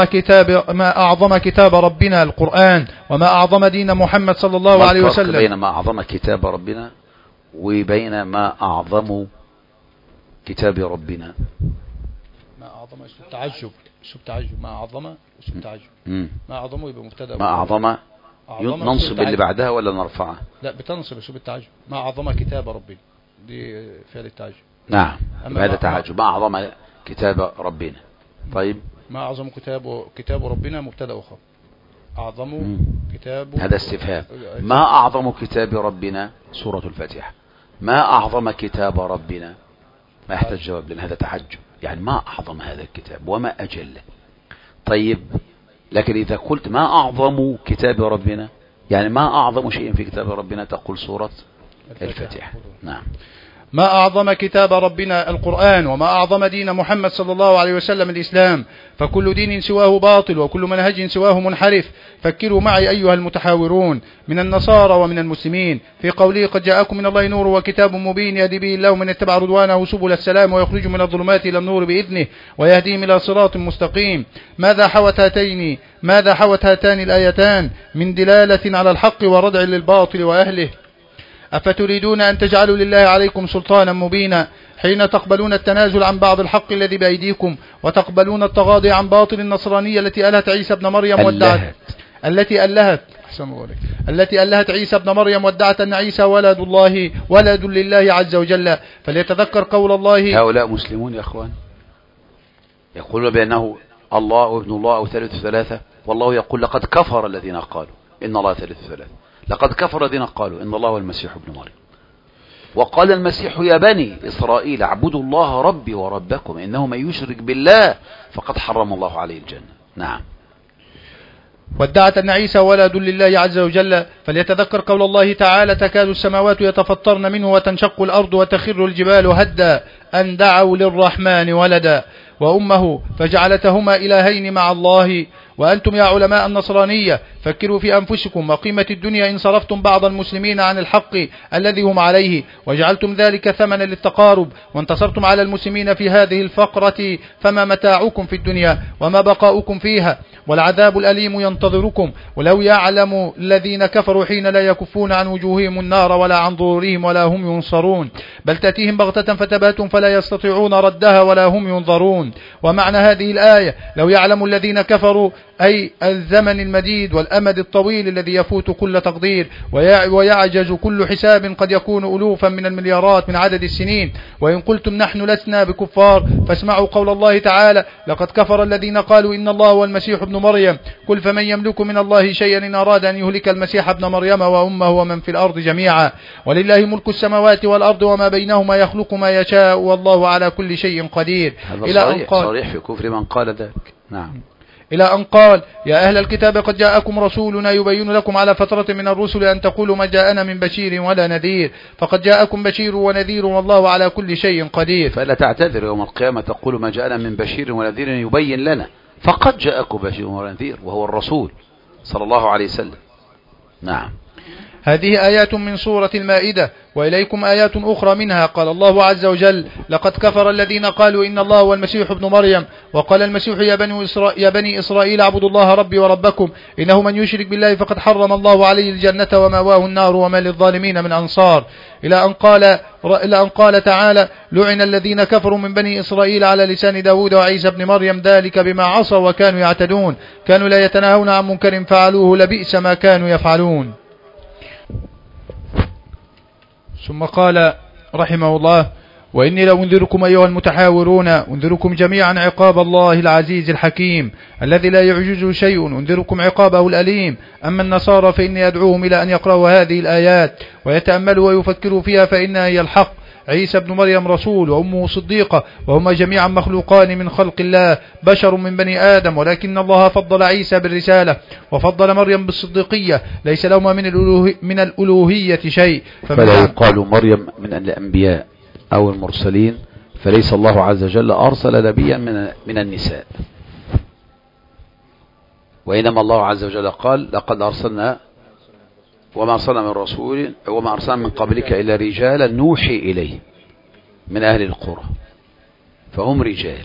أعظم كتاب ربنا القرآن، وما أعظم دين محمد صلى الله عليه وسلم. بين ما أعظم كتاب ربنا وبين ما أعظم كتاب ربنا. ما أعظم اسم تعجب، ما أعظم اسم تعجب. ما أعظمه يبقى مبتدأ. ما أعظم ننصب اللي بعدها ولا نرفعها؟ لا، بتنصب اسم التعجب. ما أعظم كتاب ربنا دي فعل التعجب. نعم، هذا تعجب. ما أعظم كتاب ربنا. طيب، ما أعظم كتاب ربنا مبتدأ أخر. أعظم كتاب، هذا استفهام. ما أعظم كتاب ربنا سورة الفاتحة. ما أعظم كتاب ربنا ما يحتاج جواب، لأن هذا تعجب. يعني ما أعظم هذا الكتاب وما أجله. طيب، لكن إذا قلت ما أعظم كتاب ربنا يعني ما أعظم شيء في كتاب ربنا تقول سورة الفاتحة. نعم. ما أعظم كتاب ربنا القرآن، وما أعظم دين محمد صلى الله عليه وسلم الإسلام، فكل دين سواه باطل وكل منهج سواه منحرف. فكروا معي أيها المتحاورون من النصارى ومن المسلمين في قوله: قد جاءكم من الله نور وكتاب مبين يهدي به الله من اتبع رضوانه سبل السلام ويخرج من الظلمات إلى النور بإذنه ويهديهم إلى صراط مستقيم. ماذا حوت هاتان الآيتان من دلالة على الحق وردع للباطل وأهله؟ أفتريدون أن تجعلوا لله عليكم سلطانا مبينا حين تقبلون التنازل عن بعض الحق الذي بأيديكم وتقبلون التغاضي عن باطل النصرانية التي ألهت عيسى ابن مريم التي ألهت عيسى ابن مريم وادعت أن عيسى ولد لله عز وجل. فليتذكر قول الله. هؤلاء مسلمون يا أخوان، يقولون بأنه الله وابن الله أو ثالث ثلاثة، والله يقول لقد كفر الذين قالوا إن الله ثالث ثلاثة، لقد كفر الذين قالوا إن الله والمسيح ابن مريم. وقال المسيح يا بني إسرائيل اعبدوا الله ربي وربكم إنه من يشرك بالله فقد حرم الله عليه الجنة. نعم. وادعت أن عيسى ولد لله عز وجل. فليتذكر قول الله تعالى تكاد السماوات يتفطرن منه وتنشق الأرض وتخر الجبال هدا أن دعوا للرحمن ولدا وأمه فجعلتهما إلهين مع الله. وأنتم يا علماء النصرانية فكروا في أنفسكم وقيمة الدنيا إن صرفتم بعض المسلمين عن الحق الذي هم عليه وجعلتم ذلك ثمنا للتقارب وانتصرتم على المسلمين في هذه الفقرة، فما متاعكم في الدنيا وما بقاؤكم فيها، والعذاب الأليم ينتظركم. ولو يعلم الذين كفروا حين لا يكفون عن وجوههم النار ولا عن ظهورهم ولا هم ينصرون، بل تأتيهم بغتة فتباتهم فلا يستطيعون ردها ولا هم ينظرون. ومعنى هذه الآية لو يعلم الذين كفروا أي الزمن المديد والأمد الطويل الذي يفوت كل تقدير ويعجز كل حساب، قد يكون ألوفا من المليارات من عدد السنين. وإن قلتم نحن لسنا بكفار فاسمعوا قول الله تعالى لقد كفر الذين قالوا إن الله هو المسيح ابن مريم قل فمن يملك من الله شيئا إن أراد أن يهلك المسيح ابن مريم وأمه ومن في الأرض جميعا ولله ملك السماوات والأرض وما بينهما يخلق ما يشاء والله على كل شيء قدير. هذا صريح في كفر من قال ذلك. نعم. إلى أن قال يا أهل الكتاب قد جاءكم رسولنا يبين لكم على فترة من الرسل أن تقولوا ما جاءنا من بشير ولا نذير فقد جاءكم بشير ونذير والله على كل شيء قدير. فلا تعتذر يوم القيامة تقول ما جاءنا من بشير ونذير يبين لنا، فقد جاءكم بشير ونذير وهو الرسول صلى الله عليه وسلم. نعم. هذه آيات من سورة المائدة وإليكم آيات أخرى منها. قال الله عز وجل لقد كفر الذين قالوا إن الله هو المسيح ابن مريم وقال المسيح يا بني إسرائيل اعبدوا الله ربي وربكم إنه من يشرك بالله فقد حرم الله عليه الجنة ومأواه النار وما للظالمين من أنصار. إلى أن قال تعالى لعن الذين كفروا من بني إسرائيل على لسان داود وعيسى ابن مريم ذلك بما عصوا وكانوا يعتدون كانوا لا يتناهون عن منكر فعلوه لبئس ما كانوا يفعلون. ثم قال رحمه الله وإني لأنذركم أيها المتحاورون أنذركم جميعا عقاب الله العزيز الحكيم الذي لا يعجزه شيء أنذركم عقابه الأليم. أما النصارى فإني أدعوهم إلى أن يقرأوا هذه الآيات ويتأملوا ويفكروا فيها فإنها هي الحق. عيسى ابن مريم رسول وأمه صديقة وهما جميعا مخلوقان من خلق الله بشر من بني آدم، ولكن الله فضل عيسى بالرسالة وفضل مريم بالصديقية ليس لهما من الألوهية شيء. فلا يقال مريم من الأنبياء أو المرسلين فليس الله عز وجل أرسل نبيا من النساء، وإنما الله عز وجل قال لقد أرسلنا وما أرسلنا من رسول وما أرسلنا من قبلك إلا رجالا نوحي إليه من أهل القرى فهم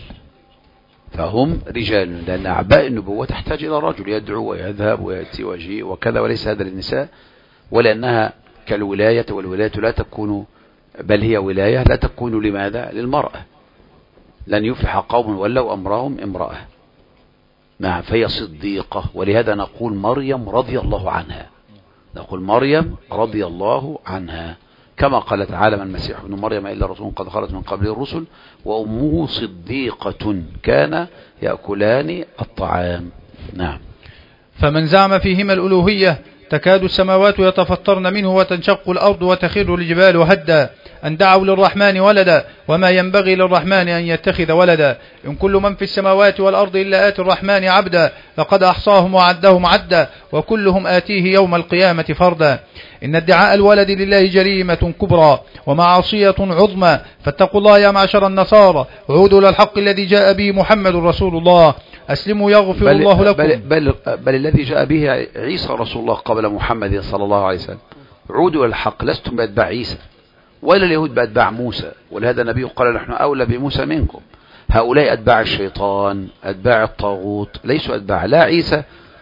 رجال لأن أعباء النبوة تحتاج إلى رجل يدعو ويذهب ويأتي ويجيء وكذا، وليس هذا للنساء، ولأنها كالولاية والولاية لا تكون بل هي ولاية لا تكون لماذا؟ للمرأة. لن يفلح قوم ولوا أمرهم امرأة. نعم. فهي صديقة، ولهذا نقول مريم رضي الله عنها، نقول مريم رضي الله عنها كما قال تعالى ما المسيح ابن مريم إلا رسول قد خلت من قبله الرسل وأمه صديقة كان يأكلان الطعام. نعم. فمن زعم فيهما الألوهية تكاد السماوات يتفطرن منه وتنشق الأرض وتخر الجبال هدا أن دعوا للرحمن ولدا وما ينبغي للرحمن أن يتخذ ولدا إن كل من في السماوات والأرض إلا آتي الرحمن عبدا لقد أحصاهم وعدهم عدا وكلهم آتيه يوم القيامة فردا. إن ادعاء الولد لله جريمة كبرى ومعصية عظمى فاتقوا الله يا معشر النصارى وعودوا للحق الذي جاء به محمد رسول الله أسلموا يغفر الله لكم. بل الذي جاء به عيسى رسول الله قبل محمد صلى الله عليه وسلم. عودوا للحق، لستم بأتباع عيسى ولا اليهود بأتباع موسى، ولهذا النبي قال نحن أولى بموسى منكم. هؤلاء أتباع الشيطان أتباع الطاغوت ليسوا أتباع لا عيسى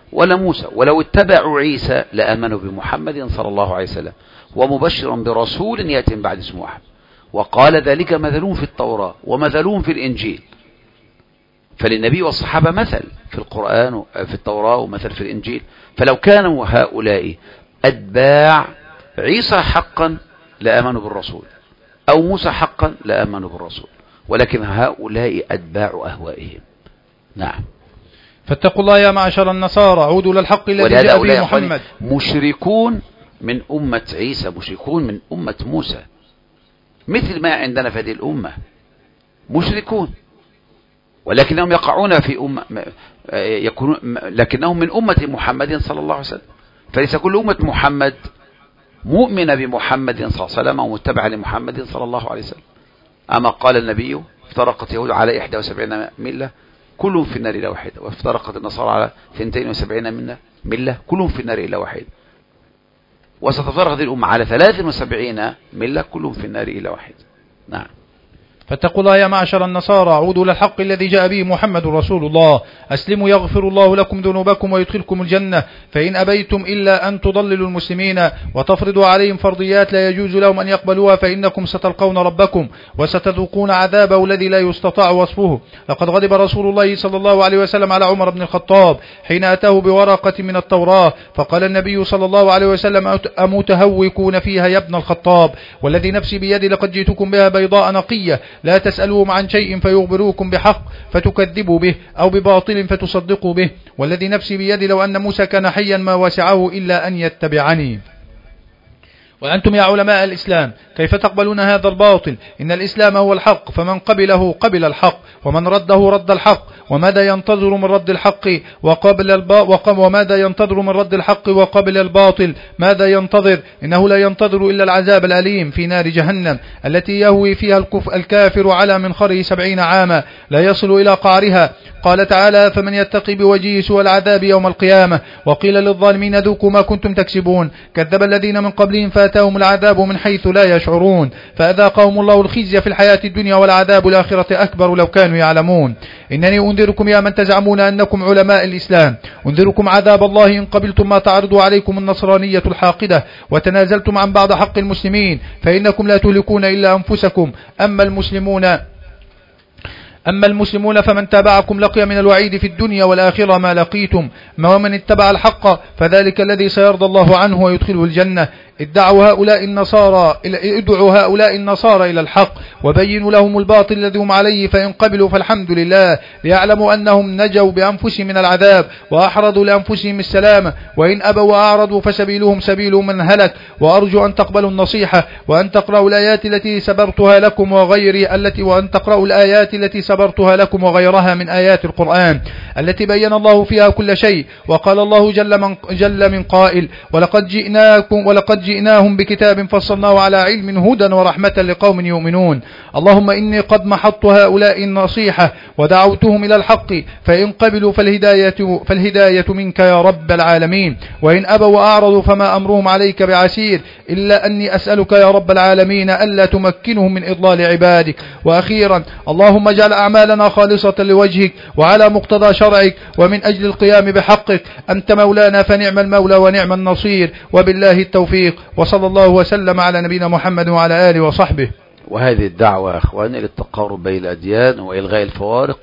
ولا موسى، ولو اتبعوا عيسى لآمنوا بمحمد صلى الله عليه وسلم ومبشرا برسول يأتي من بعد اسمه أحمد. وقال ذلك مثلون في التوراة ومثلون في الإنجيل. فللنبي والصحابة مثل في القرآن في التوراة ومثل في الإنجيل. فلو كانوا هؤلاء أتباع عيسى حقا لآمنوا بالرسول، أو موسى حقا لآمنوا بالرسول، ولكن هؤلاء أتباع أهوائهم. نعم. فاتقوا الله يا معشر النصارى، عودوا للحق الذي جاء به محمد. مشركون من أمة عيسى، مشركون من أمة موسى، مثل ما عندنا في هذه الأمة مشركون، ولكنهم يقعون في لكنهم من أمة محمد صلى الله عليه وسلم. فليس كل أمة محمد مؤمنة بمحمد صلى الله عليه وسلم ومتبعة لمحمد صلى الله عليه وسلم. أما قال النبي افترقت يهود على 71 ملة كلهم في النار إلا واحدة، وافترقت النصارى على 72 ملة كلهم في النار إلا واحدة، وستفترق هذه الأمة على 73 ملة كلهم في النار إلا واحدة. نعم. فاتقوا الله يا معشر النصارى، عودوا للحق الذي جاء به محمد رسول الله، أسلموا يغفر الله لكم ذنوبكم ويدخلكم الجنة، فإن أبيتم إلا أن تضللوا المسلمين وتفرضوا عليهم فرضيات لا يجوز لهم أن يقبلوها فإنكم ستلقون ربكم وستذوقون عذابه الذي لا يستطاع وصفه. لقد غضب رسول الله صلى الله عليه وسلم على عمر بن الخطاب حين أتاه بورقة من التوراة، فقال النبي صلى الله عليه وسلم: أمتهوكون فيها يا ابن الخطاب، والذي نفسي بيدي لقد جئتكم بها بيضاء نقية، لا تسألوهم عن شيء فيخبروكم بحق فتكذبوا به، أو بباطل فتصدقوا به، والذي نفسي بيدي لو أن موسى كان حيا ما وسعه إلا أن يتبعني. وأنتم يا علماء الإسلام كيف تقبلون هذا الباطل؟ إن الإسلام هو الحق، فمن قبله قبل الحق، ومن رده رد الحق. وماذا ينتظر من رد الحق وماذا ينتظر من رد الحق وقبل الباطل؟ ماذا ينتظر؟ إنه لا ينتظر إلا العذاب الأليم في نار جهنم التي يهوي فيها الكافر على منخره 70 عاما لا يصل إلى قعرها. قال تعالى: فمن يتقي بوجهه سوء العذاب يوم القيامة. وقيل للظالمين ذوقوا ما كنتم تكسبون. كذب الذين من قبلهم فأتاهم العذاب من حيث لا يشعرون، فأذاقهم الله الخزي في الحياة الدنيا والعذاب الآخرة أكبر لو كانوا يعلمون. إنني أنذركم يا من تزعمون أنكم علماء الإسلام، أنذركم عذاب الله إن قبلتم ما تعرض عليكم النصرانية الحاقدة وتنازلتم عن بعض حق المسلمين، فإنكم لا تهلكون إلا أنفسكم. أما المسلمون فمن تابعكم لقي من الوعيد في الدنيا والآخرة ما لقيتم، ومن اتبع الحق فذلك الذي سيرضى الله عنه ويدخله الجنة. ادعوا هؤلاء النصارى إلى الحق، وبينوا لهم الباطل الذي هم عليه، فإن قبلوا فالحمد لله، ليعلموا أنهم نجوا بأنفسهم من العذاب وأحرضوا لأنفسهم السلامة، وإن أبوا وأعرضوا فسبيلهم سبيل من هلك. وأرجو أن تقبلوا النصيحة، وأن تقرأوا الآيات التي سبرتها لكم وغيرها من آيات القرآن التي بين الله فيها كل شيء. وقال الله جل من قائل: ولقد جئناهم بكتاب فصلناه على علم هدى ورحمة لقوم يؤمنون. اللهم إني قد محضت هؤلاء النصيحة ودعوتهم إلى الحق، فإن قبلوا فالهداية منك يا رب العالمين، وإن أبوا وأعرضوا فما أمرهم عليك بعسير، إلا أني أسألك يا رب العالمين ألا تمكنهم من إضلال عبادك. وأخيرا اللهم اجعل أعمالنا خالصة لوجهك وعلى مقتضى شرعك ومن أجل القيام بحقك. أنت مولانا فنعم المولى ونعم النصير، وبالله التوفيق. وصلى الله وسلم على نبينا محمد وعلى آله وصحبه. وهذه الدعوة يا أخواني للتقارب بين الأديان وإلغاء الفوارق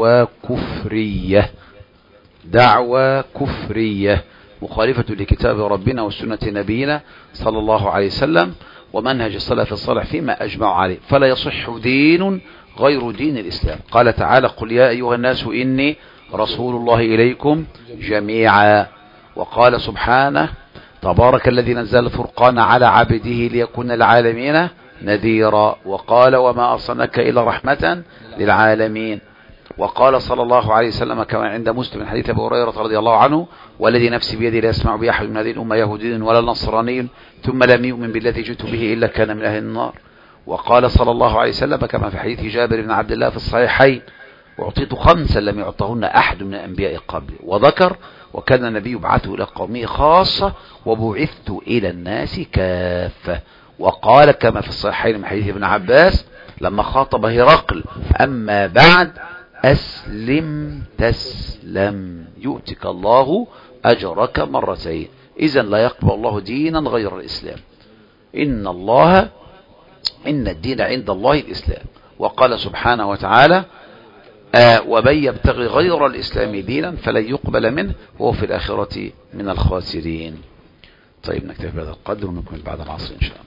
دعوة كفرية مخالفة لكتاب ربنا وسنة نبينا صلى الله عليه وسلم ومنهج السلف الصالح فيما أجمعوا عليه، فلا يصح دين غير دين الإسلام. قال تعالى: قل يا أيها الناس إني رسول الله إليكم جميعا. وقال سبحانه: تبارك الذي نزل الفرقان على عبده ليكون العالمين نذيرا. وقال: وما أرسلناك إلا رحمة للعالمين. وقال صلى الله عليه وسلم كما عند مسلم من حديث أبي هريرة رضي الله عنه: والذي نفسي بيدي لا يسمع بأحد من هذه الأمة يهودي ولا نصراني ثم لم يؤمن بالذي جئت به إلا كان من أهل النار. وقال صلى الله عليه وسلم كما في حديث جابر بن عبد الله في الصحيحين: أعطيت 5 لم يعطهن أحد من الأنبياء قبلي. وذكر: وكان النبي يبعثه إلى قومه خاصة وبعثت إلى الناس كافة. وقال كما في الصحيحين من حديث ابن عباس لما خاطب هرقل: أما بعد أسلم تسلم يؤتك الله أجرك مرتين. إذن لا يقبل الله دينا غير الإسلام. إن الدين عند الله الإسلام. وقال سبحانه وتعالى ومن يبتغي غير الإسلام دينا فلن يقبل منه وهو في الآخرة من الخاسرين. طيب نكتفي بهذا القدر ونكمل بعد العصر إن شاء الله.